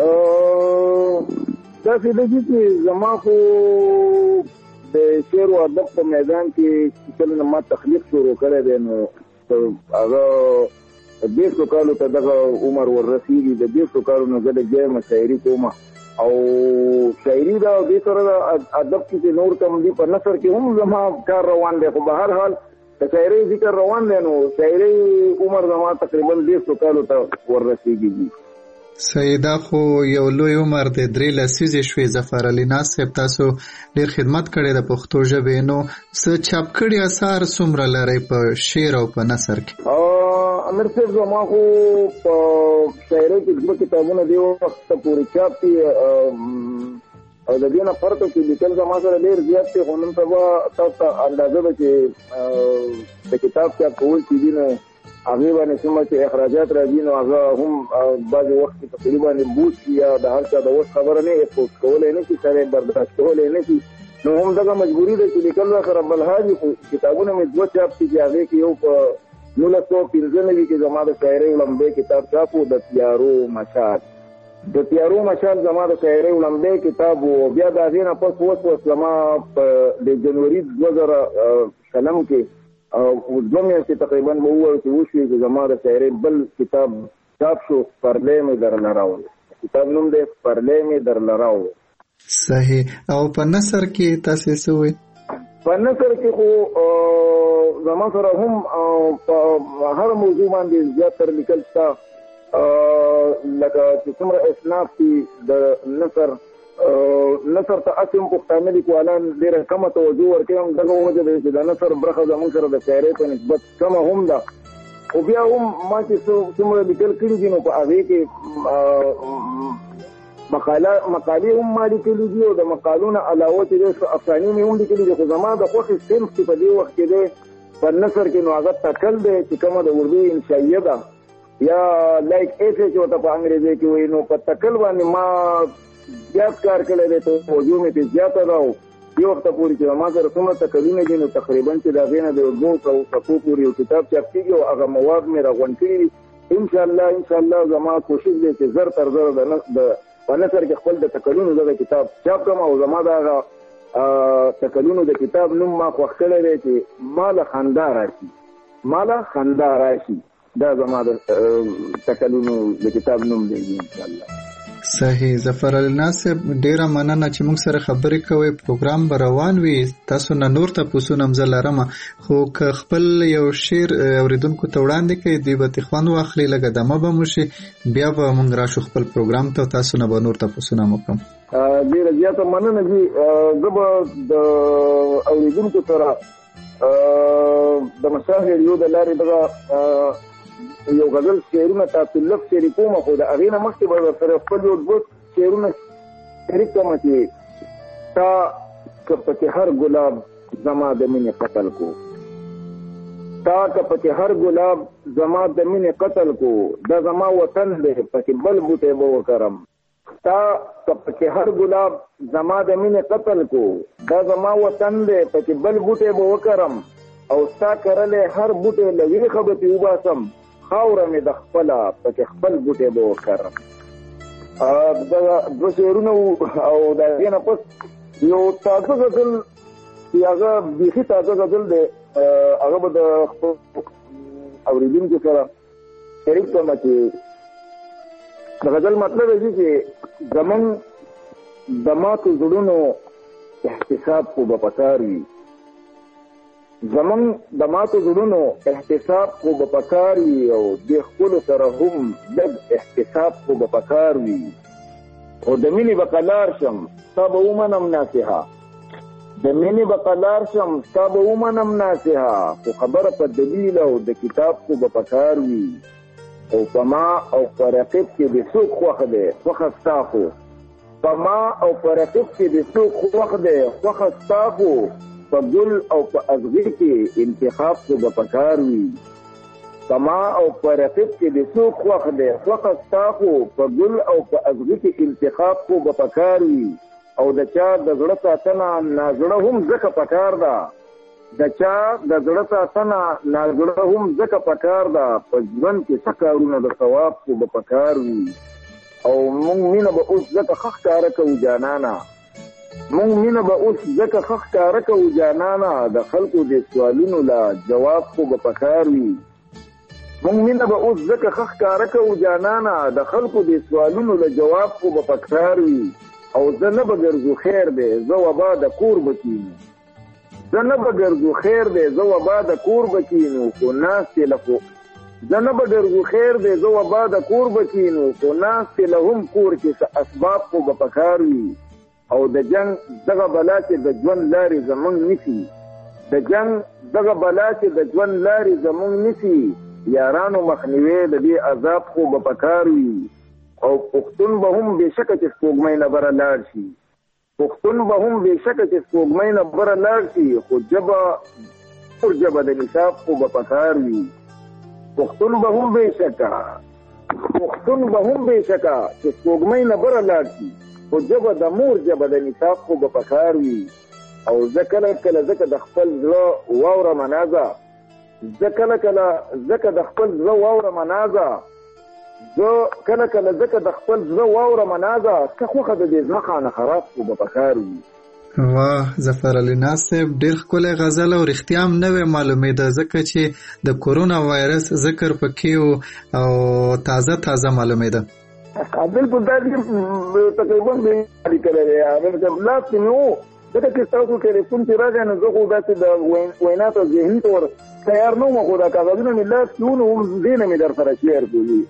داسې ده چې زما خو د شعر او ادب په میدان کې کله نه ما تخلیق شروع کړی دی نو هغه 200 کالو ته دغه عمر وررسېږي. د 200 کالو نه زه د جرمه شاعري کوم او شاعري دا دې سره ادب کې نور کم دي. په نثر کې هم زما کار روان دی، خو به هر حال د شاعرۍ ذکر روان دی نو شاعرۍ عمر زما تقریبا 200 کالو ته وررسېږي. صحیح. دا خو یو لوی عمر دی. 3 لسیزې شوې ظفر علي ناز صاحب، تاسو ډېر خدمت کړی د پښتو ژبې. نو څه چاپ کړي اثار څومره لرئ په شعر او په نثر کې؟ امیر صاحب، زما خو په شاعرۍ کې 2 کتابونه دې وخت پورې چاپ دي او د دې نه پرته چې لیکل زما سره ډېر زیات دی. خو نن سبا تاسو ته اندازه ده چې د کتاب چاپ کول چې دي نو هغې باندې څومره چې اخراجات راځي نو هغه هم بعضې وخت کې تقریبا بوج یا د هر چا د وس خبره نه افورد کولی نه شي، سړی برداشت کولی نه شي. نو هم دغه مجبوري ده چې لیکل را سره بلحاظي خو کتابونه مې 2 چاپ دي چې هغې کې یو په 1995 کې زما د شاعرۍ وړاندې کتاب چاپ و د تیارو مشال. د تیارو مشال زما د شاعرۍ وړاندې کتاب و. بیا د هغې نه پس اوس زما د جنوري 2000 کلم کې دوه میاشتې تقریبا به ووایو چې وشوې چې زما د شاعرۍ بل کتاب چاپ شو، سپرلی مې درله راوړ. کتاب نوم دی سپرلی مې درله راوړ. صحیح. او په نثر کې تاسې څه وایي؟ په نثر کې خو زما سره هم په هر موضوع باندې زیاتره لیکل شته. لکه چې څومره اصناف دي د نثر نصر ته اسیم پښتانه لیکوالان ډېره کمه توجه ورکوي. هم دغه وجه ده چې د نصر برخه زموږ سره د شاعرۍ په نسبت کمه هم ده. خو بیا هم ما چې څومره لیکل کړي دي نو په هغې کې مقالې هم ما لیکلي دي او د مقالو نه علاوه چې دی افسانې مې هم لیکلي دي. خو زما د خوښې صنف چې په دې وخت کې دی په نثر کې نو هغه تکل دی چې کومه د اردو انشائیه ده یا لایک ایسے چې ورته په انګریزي کې وایي. نو په تکل باندې ما زیات کار کړی دی، توجه مې پرې زیاته ده. او دې وخته پورې چې ما سره څومره تکلونه دي نو تقریبا چې د هغې نه د 200 صفحو پورې یو کتاب چاپ کېږي او هغه مواد مې راغونډ کړي دي. انشاءالله زما کوشش دی چې زر تر زر په نثر کې خپل د تکلونو دغه کتاب چاپ کړم. او زما د هغه تکلونو د کتاب نوم ما خوښ کړی دی چې ماله خندا راشي. دا زما د تکلونو د کتاب نوم دی انشاءالله. صحیح. ظفر علي ناصر ډیره مننه چې موږ سره خبرې کوي. پروګرام به روان وي، تاسو نه نور تاسو نم زلارم خو که خپل یو شعر اوریدونکو ته وړاندې کړئ دوی به خوند واخلي، لکه دمه به موشي بیا به موږ راشو خپل پروګرام ته تاسو نه به نور تاسو نم وکم. ډیره زیاته مننه جی. زه به د اوریدونکو سره د مشاهیر یو د لارې دغه یو غزل شعرونه تاسو لږ شریکوم. خو د هغې نه مخکې به سره خپل یو دوه شعرونه شریک کړم چې تا که پکې هر ګلاب زما د مینې قتل کو، تا که پکې هر ګلاب زما د مینې قتل کو، دا زما وطن دی پکې بل بوټی به وکرم. تا که پکې هر ګلاب زما د مینې قتل کو، دا زما وطن دی پکې بل بوټی به وکرم. او ستا کرلی هر بوټی له ویښه به پې وباسم، خاوره مې د خپله پکې خپل بوټی به وکرم. دغه دوه شعرونه وو. او د هغې نه پس یو تازه غزل چې هغه بیخي تازه غزل دی هغه به د خپل اورېدونکو سره شریک کړم چې د غزل مطلب یې چې زمونږ د ماتو زړونو احتساب خو به پکار وي، زمونږ د ماتو زړونو احتساب خو به پکار وي، او د خپلو سره هم لږ احتساب خو به پکار وي. خو د مینې به قلار شم ستا به ومنم ناصحه، د مینې به قلار شم ستا به ومنم ناصحه، خو خبره په دلیل او د کتاب خو به پکار وي. او په ما او په رقیب کې د څوک خوښ دی خوښه ستا خو، په ما او په رقیب کې د څوک خوښ دی خوښه ستا خو، په ګل او په ازغي کې انتخاب خو به پکار وي. په ما او په رقیب کې د څوک خوښ دی خوښه ستا خو، په ګل او په ازغي کې انتخاب خو به پکار وي. او د چا د زړه ساتنه نازړه هم ځکه پکار ده، د چا د زړه ساتنه نازړه هم ځکه پکار ده، په ژوند کې څه کارونه د ثواب خو به پکار وي. او موږ مینه به اوس ځکه ښه ښکاره کوو جانانه، موږ مینه به اوس ځکه ښه ښکاره کوو جانانه، د خلکو د سوالونو لا جواب خو به پکار وي. موږ مینه به اوس ځکه ښه ښکاره کوو جانانه، د خلکو د سوالونو لا جواب خو به پکار وي. او زه نه به ګرځو خیر دی زه وبا د کور به کینو، زه نه به ګرځو خیر دی زه وبا د کور به کینو، خو ناستې له خو زه نه به ګرځو خیر دی زه وبا د کور به کینو، خو ناستې له هم کور کې څه اسباب خو به پکار وي. او د جنگ دغه بلا چې د ژوند لارې زمونږ نیسي، د جنگ دغه بلا چې د ژوند لارې زمونږ نیسي، یارانو مخنیوی د دې عذاب خو به پکار وي. او پښتون به هم بېشکه چې سپوږمۍ نه بره لاړ شي، پښتون به هم بېشکه چې سپوږمۍ نه بره لاړ شي، خو ژبه د نصاب خو به پکار وي. پښتون به هم بېشکه چې سپوږمۍ نه بره لاړ شي، خو ژبه د مور ژبه د نصاب خو به پکار وي. او زه کله کله ځکه د خپل زړه واوره منازه، زه کله کله ځکه د خپل زړه واوره منازه، زه کله کله ځکه د خپل زړه واوره منازه، که خوښه د دې زړه خانه خراب خو به پکار وي. واه ظفر علي ناصر ډېر ښکلی غزل او رښتیا هم نه وی معلومېده ځکه چې د کورونا وایرس ذکر پکې او تازه معلومېده. بالکل دا تقریبا به لیکلی دی لاس کې مې و ځکه چې ستاسو ټلیفون چې راغی نو زه خو داسې د وینا ته ذهني طور تیار نه وم، خو دا کاغذونه مې لاس کې و نو هم دې نه مې در سره شیر کړي.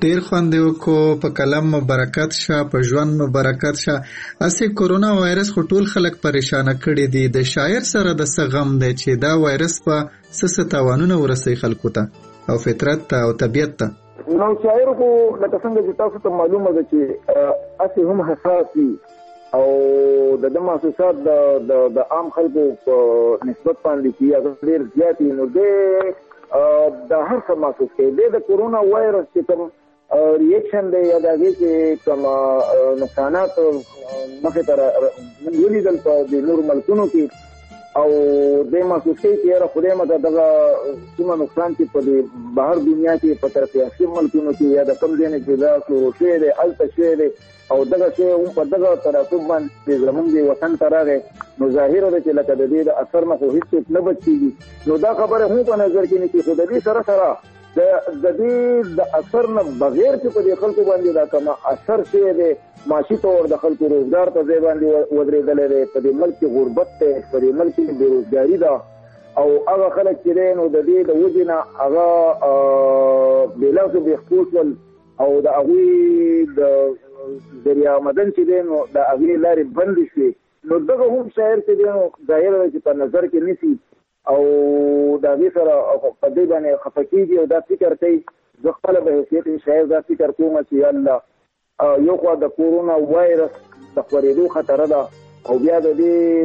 ډیر خوند وکړو، په کلام مبارکات شه، په ژوند مبارکات شه. اسی کورونا وایرس خو ټول خلک پریشان کړي دي. د شاعر سره د څه غم دی چې دا وایرس په څه تاوانونه ورسوي خلکو ته او فطرت ته او طبیعت ته. نو شاعر خو لکه څنګه چې تاسو ته معلومه ده چې اسی هم حساس دي او د محسوسات د عام خلکو په نسبت باندې چې هغه ډیر زیات دي. نو د هر څه محسوس کوي. د کورونا وایرس چې کوم ریاکشن دی یا د هغې چې کوم نقصانات مخې ته موږ ولیدل په د نورو ملکونو کې او د محسوس کوي چې یاره خدای مته دغه څومره نقصان چې په د بهر دنیا کې په ترقیافي ملکونو کې یا د کوم ځای نه چې دا شروع شوی دی هلته شوی دی او دغه شی هم په دغه تناسب باندې زموږ د وطن ته راغی. نو ظاهره ده چې لکه د دې د اثر نه خو هېڅ نه بچ کېږي. نو دا خبره هم په نظر کې نیسي، خو د دې سره سره د دې د اثر نه بغیر چې په دې خلکو باندې دا کومه اثر شوی دی معاشي طور د خلکو روزګار په ځای باندې ودرېدلی دی، په دې ملک کې غربت دی، په دې ملک کې بېروزګاري ده او هغه خلک چې دی نو د دې د وجې نه هغه بېلاسو بېخپو شول او د هغوی د دریا مدن چې دی نو د هغې لارې بندې شوې. نو دغه هم شاعر چې دی نو ظاهره ده چې په نظر کې نیسي او د هغې سره په دې باندې خفه کېږي او دا فکر کوي. زه خپله به حیثیت شاعر دا فکر کوم چې الله یو خوا د کورونا وایرس د خپرېدو خطره ده او بیا د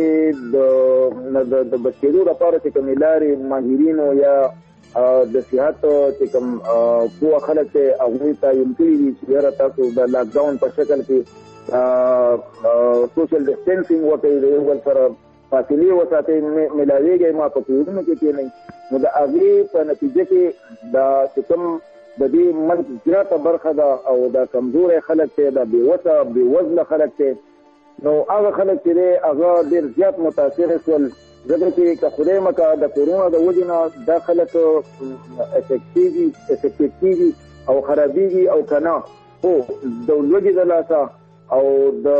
دې د بچ کېدو لپاره چې کومې لارې ماهرینو یا د صحت چې کوم پوه خلک دی هغوی تعین کړي دي چې یاره تاسو د لاکډاون په شکل کې سوشل ډسټنسینګ وکړئ، د یو بل سره فاصلې وساتئ، ملاویږئ ما په کورونو کې کښېنئ. نو د هغې په نتیجه کې دا چې کوم د دې ملک زیاته برخه ده او دا کمزوری خلک دی، دا بېوسه بېوزله خلک دی، نو هغه خلک چې دی هغه ډېر زیات متاثره شول. ځکه چې که خدای مکه د کورونا د وجې نه دا خلک افیکټ کېږي او خرابېږي او که نه خو د لوږې د لاسه او د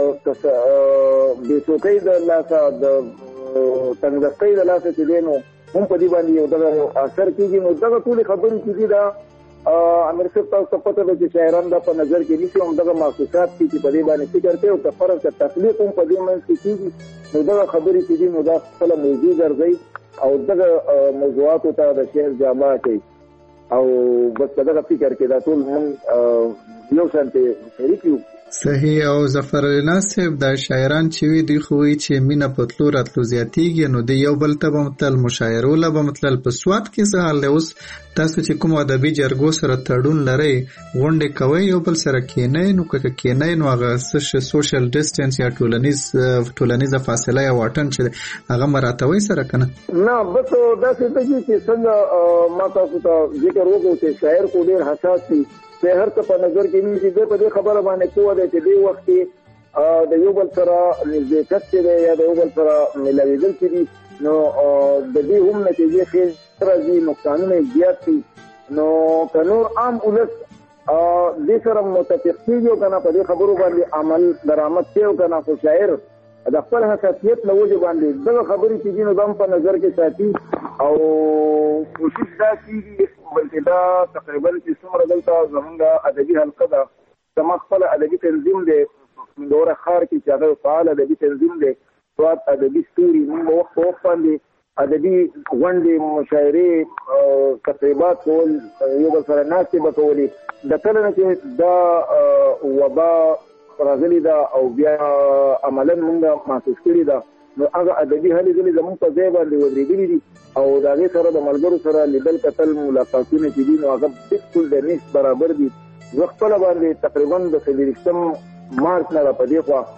بېڅوکۍ د لاسه د تنګدستۍ د لاسه چې دی نو هم په دې باندې یو دغه اثر کېږي. نو دغه ټولې خبرې چې دي دا امیر صاحب تاسو ته پته ده چې شاعران دا په نظر کې نیسي او همدغه محسوسات دي چې په دې باندې فکر کوي او که فرض که تخلیق هم په دې منځ کې کېږي نو دغه خبرې چې دي نو دا خپله موضوع ګرځوي او دغه موضوعاتو ته د شعر جامه کوي او بس په دغه فکر کې دا ټول موږ یو شانتې شریک یو. صحیح. او ظفر علي ناز صاحب دا شاعران چې وي دوی خو وایي چې مینه په تلو راتلو زیاتېږي نو د یو بل ته به متل مشاعرو له به متلل په سوات کې څه حال دی؟ اوس تاسو چې کوم ادبي جرګو سره تړون لرئ غونډې کوئ یو بل سره کښېنئ نو که کښېنئ نو هغه سوشل ډسټنس یا ټولنیزه فاصله یا واټن چې هغه مراعاتوئ سره که نه؟ نه بس داسې ده چې څنګه ما تاسو ته ذکر وکړو چې شاعر خو ډېر حساس دي، په هر څه په نظر کې نیسي. دی په دې خبره باندې پوه دی چې دې وخت کې د یو بل سره نږدېکت چې دی یا د یو بل سره ملاوېدل چې دي نو د دې هم نتیجې ښې راځي، نقصانونه یې زیات دي. نو که نور عام ولس دې سره متفق کېږي او که نه په دې خبرو باندې عمل درآمد کوي او که نه خو شاعر د خپل حساسیت له وجې باندې دغه خبرې چې دي نو دا هم په نظر کې ساتي او کوشش دا کېږي بلکې دا تقریبا چې څومره دلته زمونږ ادبي حلقه ده زما خپل ادبي تنظیم دی دوره ښار کې چې هغه فعال ادبي تنظیم دی سوات ادبي ستوري. موږ به وخت په وخت باندې ادبي غونډې مشاعرې تقریبات کول یو بل سره ناستې به کولې. د کله نه چې دا وبا راغلې ده او بیا عملا موږ محسوس کړې ده نو هغه ادبي هلې ځلې زموږ په ځای باندې ودرېدلې دي او د هغې سره د ملګرو سره لیدل کتل ملاقاتونه چې دي نو هغه بالکل د نیست برابر دي. زه خپله باندې تقریبا د 24 مارچ نه را په دې خوا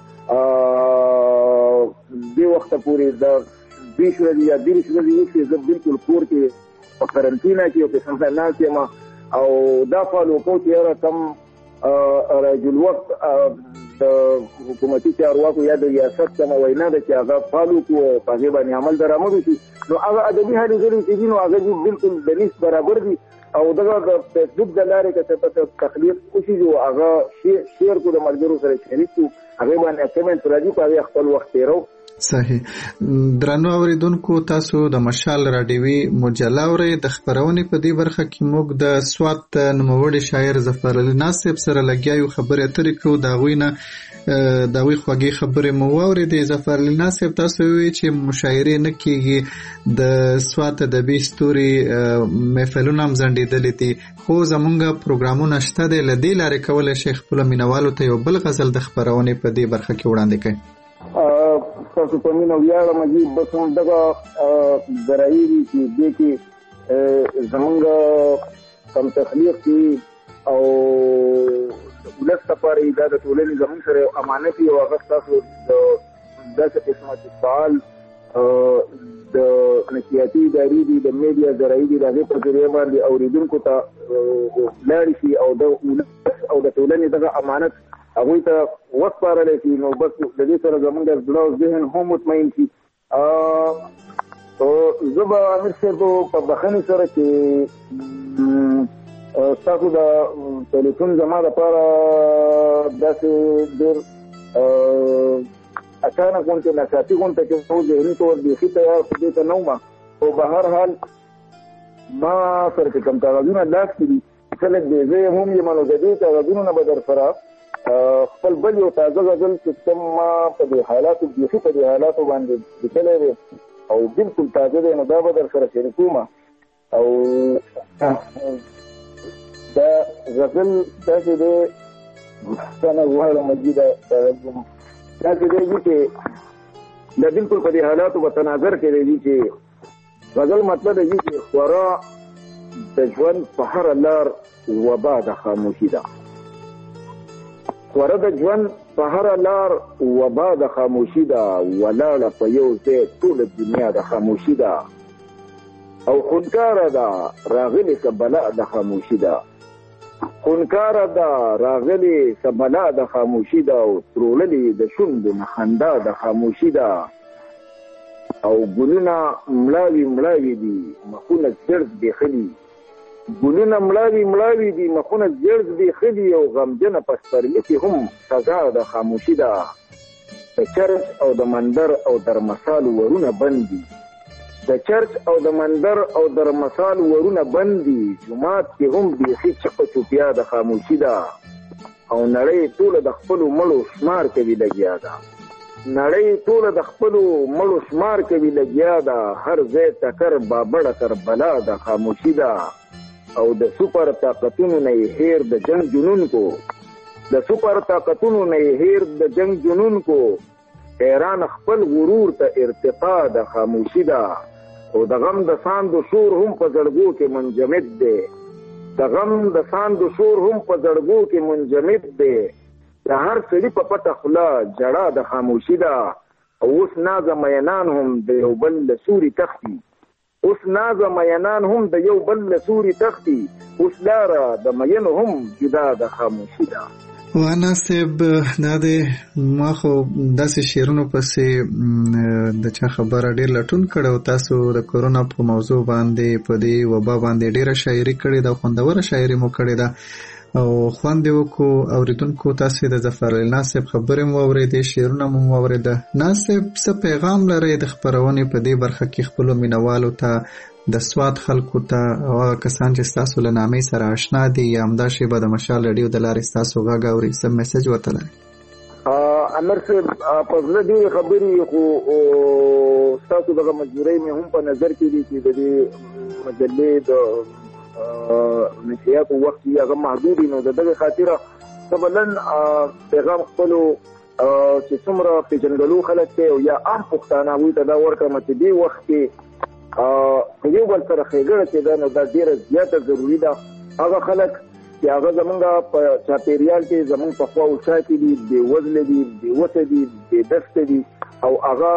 دې وخته پورې د 20 ورځې یا 30 ورځې وروسته زه بالکل کور کې په قرنطینه کې او په قسم ناست یم او دا فالو کوو چې یاره کم راجل وخت د حکومتي چارواکو یا د ریاست کومه وینا ده چې هغه فالو کړو او په هغې باندې عمل درآمد وشي نو هغه ادبي هلې ځلې چې دي نو هغه بالکل د نیست برابر دي او دغه د فیسبوک د لارې که څه تخلیق وشي نو هغه شیر کړو د ملګرو سره شریک کړو هغې باندې کمنټ راځي په هغې خپل وخت تېرو صحیح. درنو اوریدونکو، تاسو د مشال رادیوي مجله اورئ. د خپرونې په دې برخه کې موږ د سوات نوموړي شاعر ظفر علي ناصب سره لګیا یو، خبرې اترې کوو. د هغوی نه د هغوی خوږې خبرې مو واورېدې. ظفر علي ناصب تاسو وویل چې مشاعرې نه کېږي، د سوات ادبي ستوري محفلونه هم ځنډېدلي دي، خو زمونږ پروګرامونه شته دی. له دې لارې کولی شئ خپلو مینوالو ته یو بل غزل د خپرونې په دې برخه کې وړاندې کړئ. تاسو په مینه ویاړم چې بس هم دغه ذرایع دي چې دې کې زمونږ کم تخلیق کې او ولس لپاره دا د ټولنې زموږ سره امانت یو هغه تاسو د داسې قسمه فعال د نشریاتي ادارې دي، د میډیا ذرایع دي، د هغې په ذریعه باندې اورېدونکو ته لاړې شي او د ولس او د ټولنې دغه امانت هغوی ته وسپارلی شي. نو بس د دې سره زموږ د زړه او ذهن هم مطمئن شي. زه به امیر صاحب په بخښنې سره چې ستاسو د ټلیفون زما دپاره داسې ډېر اچانک غونډې ناڅاپي غونډه چې زه ذهني طور بیخي تیار خو دې ته نه وم، خو به هر حال ما سره چې کوم کاغذونه لاس کې دي کله دې زه هم یم، نو د دې کاغذونو نه به در سره خپل بل یو تازه غزل چې کوم ما په دې حالاتو بیخي په دې حالاتو باندې لیکلی دی او بلکل تازه دی، نو دا به در سره شریکوم. او دا غزل داسې دی څنګه غواړم مجیده داسې دی چې دا بلکل په دې حالاتو به تناظر کوي دي چې غزل مطلب دی چې خورا د ژوند په هره لار وبا د خاموشي ده. خوره د ژوند په هره لار وبا د خاموشي ده، ولاړه په یو ځای ټوله دنیا د خاموشي ده. او خونکاره ده راغلې که بلا د خاموشي ده، خونکاره ده راغلې که بلا د خاموشي ده. او تروللې د شونډو نه خندا د خاموشي ده. او ګلونه مړاوي مړاوي دي مخونه زړ زبېښلي، ګلونه مړاوي مړاوي دي مخونه زړ زبېښلي. او غمجنه په سپرلي کې هم سزا د خاموشي ده. د چرچ او د مندر او در مثال ورونه بند دي، د چرچ او د مندر او در مثال ورونه بند دي. جومات کې هم بیخي چپه چوپیا د خاموشي ده. او نړۍ ټوله د خپلو مړو شمار کوي لګیا ده، نړۍ ټوله د خپلو مړو شمار کوي لګیا ده. هر ځای ټکر بابړه کربلا د خاموشي ده. او د سپر طاقتونو نه یې هیر د جنگ جنون کو، د سپر طاقتونو نه یې هیر د جنگ جنون کو. حیران خپل غرور ته ارتقا د خاموشي ده. او د غم د ساندو شور هم په زړګو کې منجمد دی، د غم د ساندو شور هم په زړګو کې منجمد دی. د هر سړي په پټه خوله جړه د خاموشي ده. او اوس نازه مینان هم د یو بل له سوري تښتي، اوس نازه مینان هم د یو بل له سوري تښتي. اوس لاره د مینو هم جدا د خاموشي ده. وانا صاحب دا دی ما خو داسې شعرونو پسې د چا خبره ډېر لټون کړی. تاسو د کورونا په موضوع باندې په دې وبا باندې ډېره شاعري کړې ده، خوندوره شاعري مو کړې ده او خوند یې وکړو. اوریدونکو تاسې د ظفر علي ناصب خبرې مو واورېدې، شعرونه مو واورېده. ناصب څه پیغام لرئ د خپرونې په دې برخه کې خپلو مینوالو ته، د سوات خلکو ته او هغه کسان چې ستاسو له نامې سره آشنا دي یا همدا شیبه د مشال رادیو د لارې ستاسو غږ اوري، څه میسج ورته لرئ؟ امیر صاحب په زړه ډېرې خبرې خو ستاسو دغه مجبورۍ مې هم په نظر کې دي چې د دې مجلې د نشریاتو وخت یې هغه محدود نو د دغې خاطره څه بلن پیغام خپلو چې څومره پېژندلو خلک دی او یا عام پښتانه هغوی ته دا ورکړم چې دې وخت کې په یو بل سره ښېګړه چې ده نو دا ډېره زیاته ضروري ده. هغه خلک چې هغه زمونږ په چاپېریال کې زمونږ په خوا او شا کې دي، بېوزله دي، بېوسه دي، بېدسته دي او هغه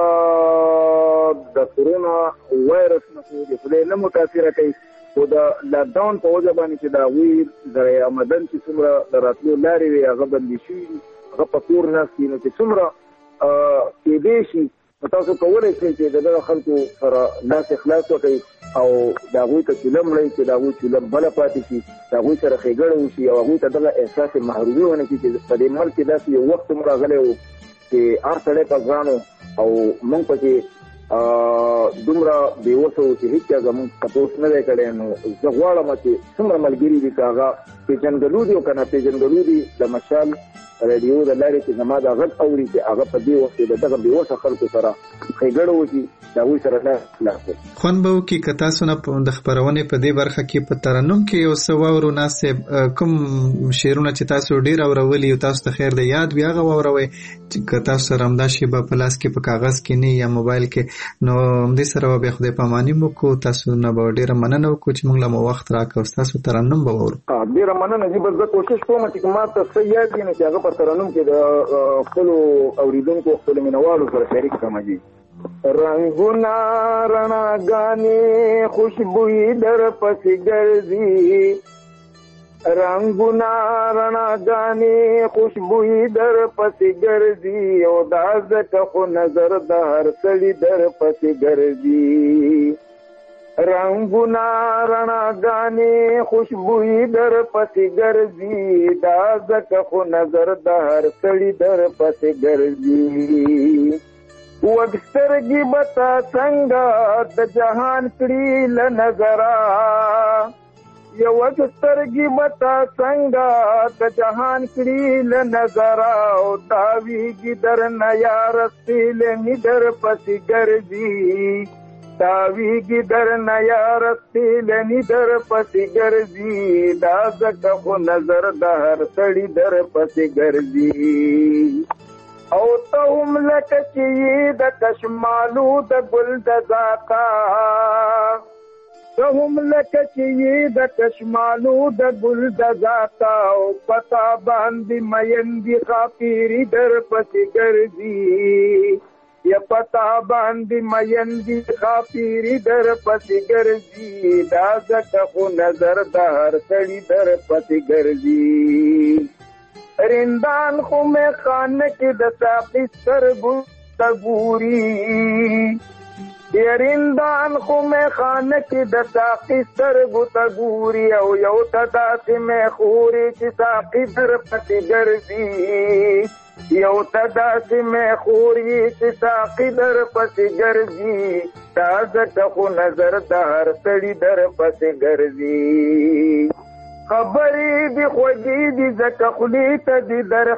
د کورونا وایرس نه خو د خدای نه متاثره کوي، خو د لاکډاون په وجه باندې چې د هغوی ذرایع آمدن چې څومره د راتلو لارې وې هغه بندې شوي دي، هغه په کور ناست دي. نو چې څومره کېدی شي نو تاسو کولی شئ چې د دغه خلکو سره لاس اخلاص وکړئ او د هغوی ته چوله مړئ چې د هغوی چوله بله پاتې شي، د هغوی سره ښېګړه وشي او هغوی ته دغه احساس محرومي ونه کړي چې په دې ملک کې داسې یو وخت هم راغلی و چې هر سړی په ځان و او موږ پکې دومره بیوسو چې هیڅ زموږ تاسو نه کړي نو زه غواړم چې څومره ملګری دي کاغه پیژنګلو دي او کنه پیژنګلو دي د مشال رادیو د لارې چې زما د غږ اوري چې هغه په دې وخت کې دغه بیوسه خلکو سره خېګړو وږي دا وې سره نه خلاص خون به کی کتا سونه د خبرونه په دې برخه کې په ترنم کې یو سوورو ناسب کوم شعرونه چې تاسو ډیر اورولي او تاسو ته خیر د یاد بیا غوروي چې کتا سره همدا شی په پلاس کې په کاغذ کې نه یا موبایل کې نو دې سره به خدای پامانی مو کو تاسو نه به ډیر مننه وکړو چې موږ له وخت راکوي تاسو ترنم به وورو ډیر مننه چې بس کوشش کوم چې ما ته څه یاد دي چې هغه ترنم کې د خپل اوریدونکو خپل مینوالو سره شریک کړم جی رنگونه رڼاګانې خوشبوئی در پسې ګرځي رنگونه رڼاګانې خوشبوئی در پسې ګرځي او دا ځکه خو نظر د هر سړي در پسې ګرځي رنگونه رڼاګانې خوشبوئی در پسې ګرځي دا ځکه خو نظر د هر سړي در پسې ګرځي وګسترګي بتا څنګه د جهان کړي ل نظرا یو وګسترګي بتا څنګه د جهان کړي ل نظرا او تاویږي در نه یار سیل می در پسې ګرځي تاویږي در نه یار سیل می در پسې ګرځي دا ځکه خو نظر د هر سړي در پسې ګرځي او ته هم لکه چې د کشمالو د ګل د ذاتا ته هم لکه چې د کشمالو د ګل د ذاتا او پتا باندې مېندې خاطري در پسې ګرځي یا پتا باندې مېندې خاطري در پسې ګرځي دا ځکه خو نظر د هر سړي در پسې ګرځي رندان خو میں خان کې د ساقي سترګو تګوري رندان خو میں خان کې د ساقي سترګو تګوري او یو تداسې مې خوري چې ساقي در پسې ګرځي یو تداسې مې خوري چې ساقي در پسې ګرځي دا ځکه خو نظر د هر سړي در پسې ګرځي خبرې دی خوږې دي ځکه خولې ته دي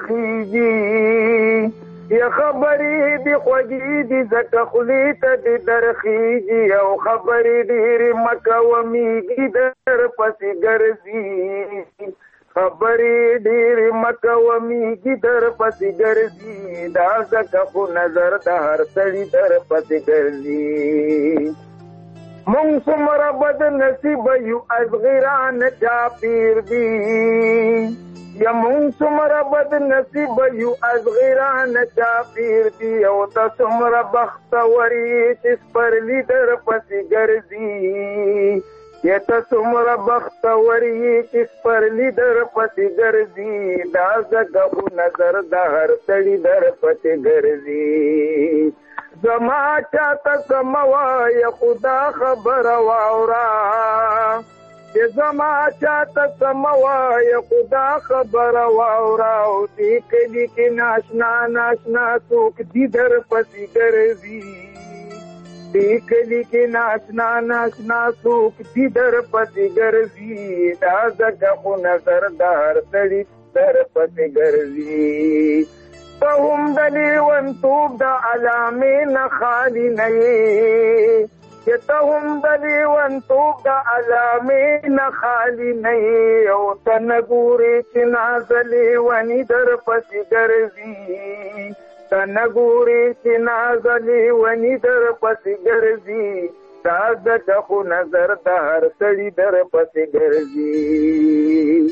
درخیږي یا خبرې دی خوږې دي ځکه خولې ته دي درخیږي او خبرې ډېرې مه کوه میږي در پسې ګرځي خبرې ډېرې مه کوه میږي در پسې ګرځي دا ځکه خو نظر د هر سړي در پسې ګرځي مونږ څومره بد نصیب یو ازغران چا پیر دی یا مونږ څومره بد نصیب یو ازغران چا پیر دی او ته څومره بختوري چې سپرلی در پسې ګرځي یا ته څومره بختوري چې سپرلی در پسې ګرځي دا ځکه خو نظر د هر سړي در پسې ګرځي زما چاته سموای خدا خبر واورا زما چاته سموای خدا خبر واورا او دې کلی کې ناشنا ناشنا څوک دي در پسې ګرځي دې کلی کې ناشنا ناشنا څوک دي در پسې ګرځي دا ځکه خو نظر د هر سړي در پسې ګرځي ته هم د لیونتوب د علامې نه خالي نه یې چې ته هم د لیونتوب د علامې نه خالي نه یې او ته نه ګورې چې نازلې ونې در پسې ګرځي ته نه ګورې چې نازلې ونې در پسې ګرځي دا ځکه خو نظر د هر سړي در پسې ګرځي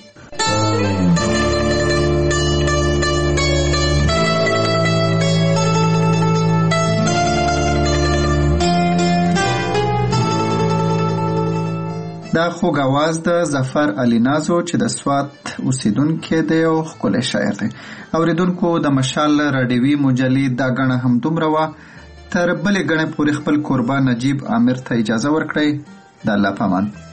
دا خوږ आवाज د ظفر علي نازو چې د سوات اوسیدونکو دی او ښکلی شاعر دی. اوریدونکو د مشال راډیوي مجلې دا غڼه هم دومره وه. تر بلې غڼې پورې خپل کوربه نجیب عامر ته اجازه ورکړئ. د الله په امان.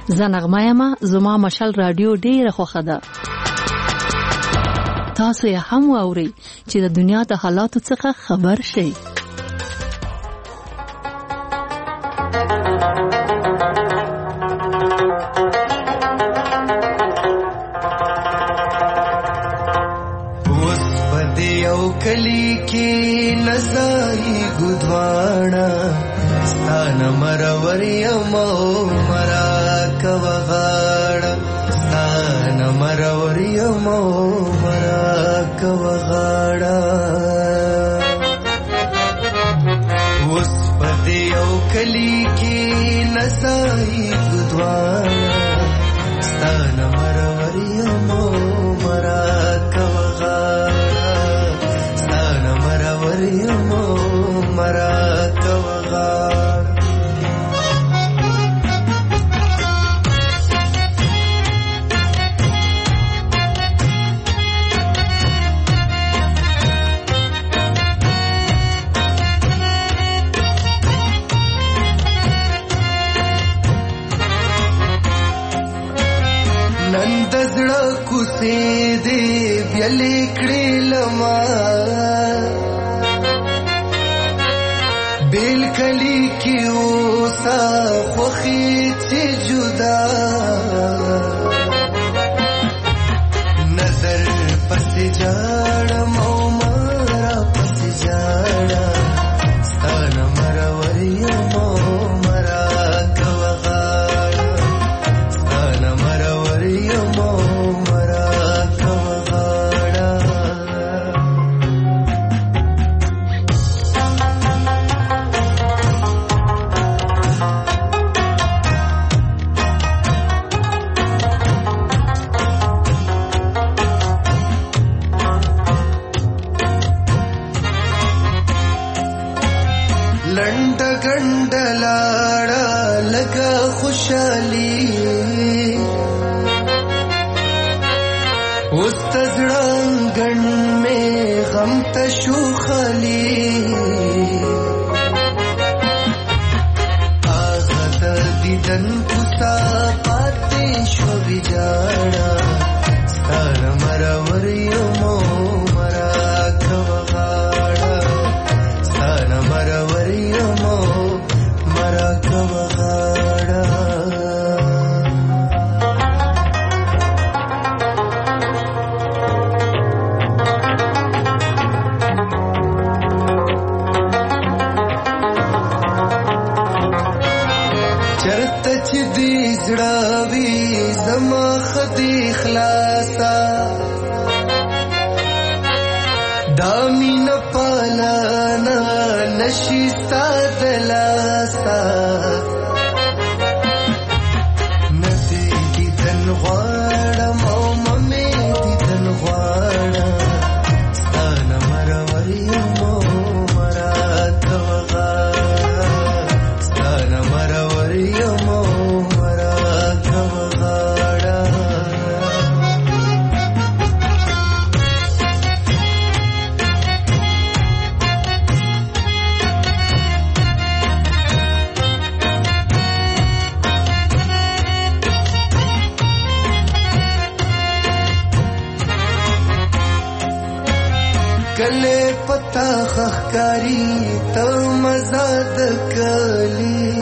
زه نغمه یم. زما مشال رادیو ډیره خوښه ده. تاسو یې هم واورئ چې د دنیا د حالاتو څخه خبر شئ. کلی کی نزائی گدوانا ستانا مروریم او مرا کوغاڑا ستانا مروریم او مرا کوغاڑا اس پدیو کلی کی نزائی گدوانا ستانا مروریم او مرا کوغاڑا وريمو مراك وغار नंदजड़ा कुसे दे ब्यले कड़ेलमा بیل کلی کی اوسا خوخی چی جدا نظر پس جاڑم او مرا پس جاڑا ستانا مرا وریم او مرا کوغاڑا ستانا مرا وریم او مرا کوغاڑا लंड गंडलाड़ा लगा खुशाली उस तजड़ांगन में गम तशु खाली आगत दिदन कुसा पाते शो बिजाड़ा स्ताना मरा वरियमो मरा कवगाड़ा स्ताना मरा वरियमो मरा कवगाड़ा زړاوي زما خدي خلاصا دامین پالانا نشي ساتلاسا ندي دي تنغواړم او ممي دي تنغواړم ستانه مروریم مرا کوغاړه ستانه مروریم کله پتا خخکاری ته مزاد کلی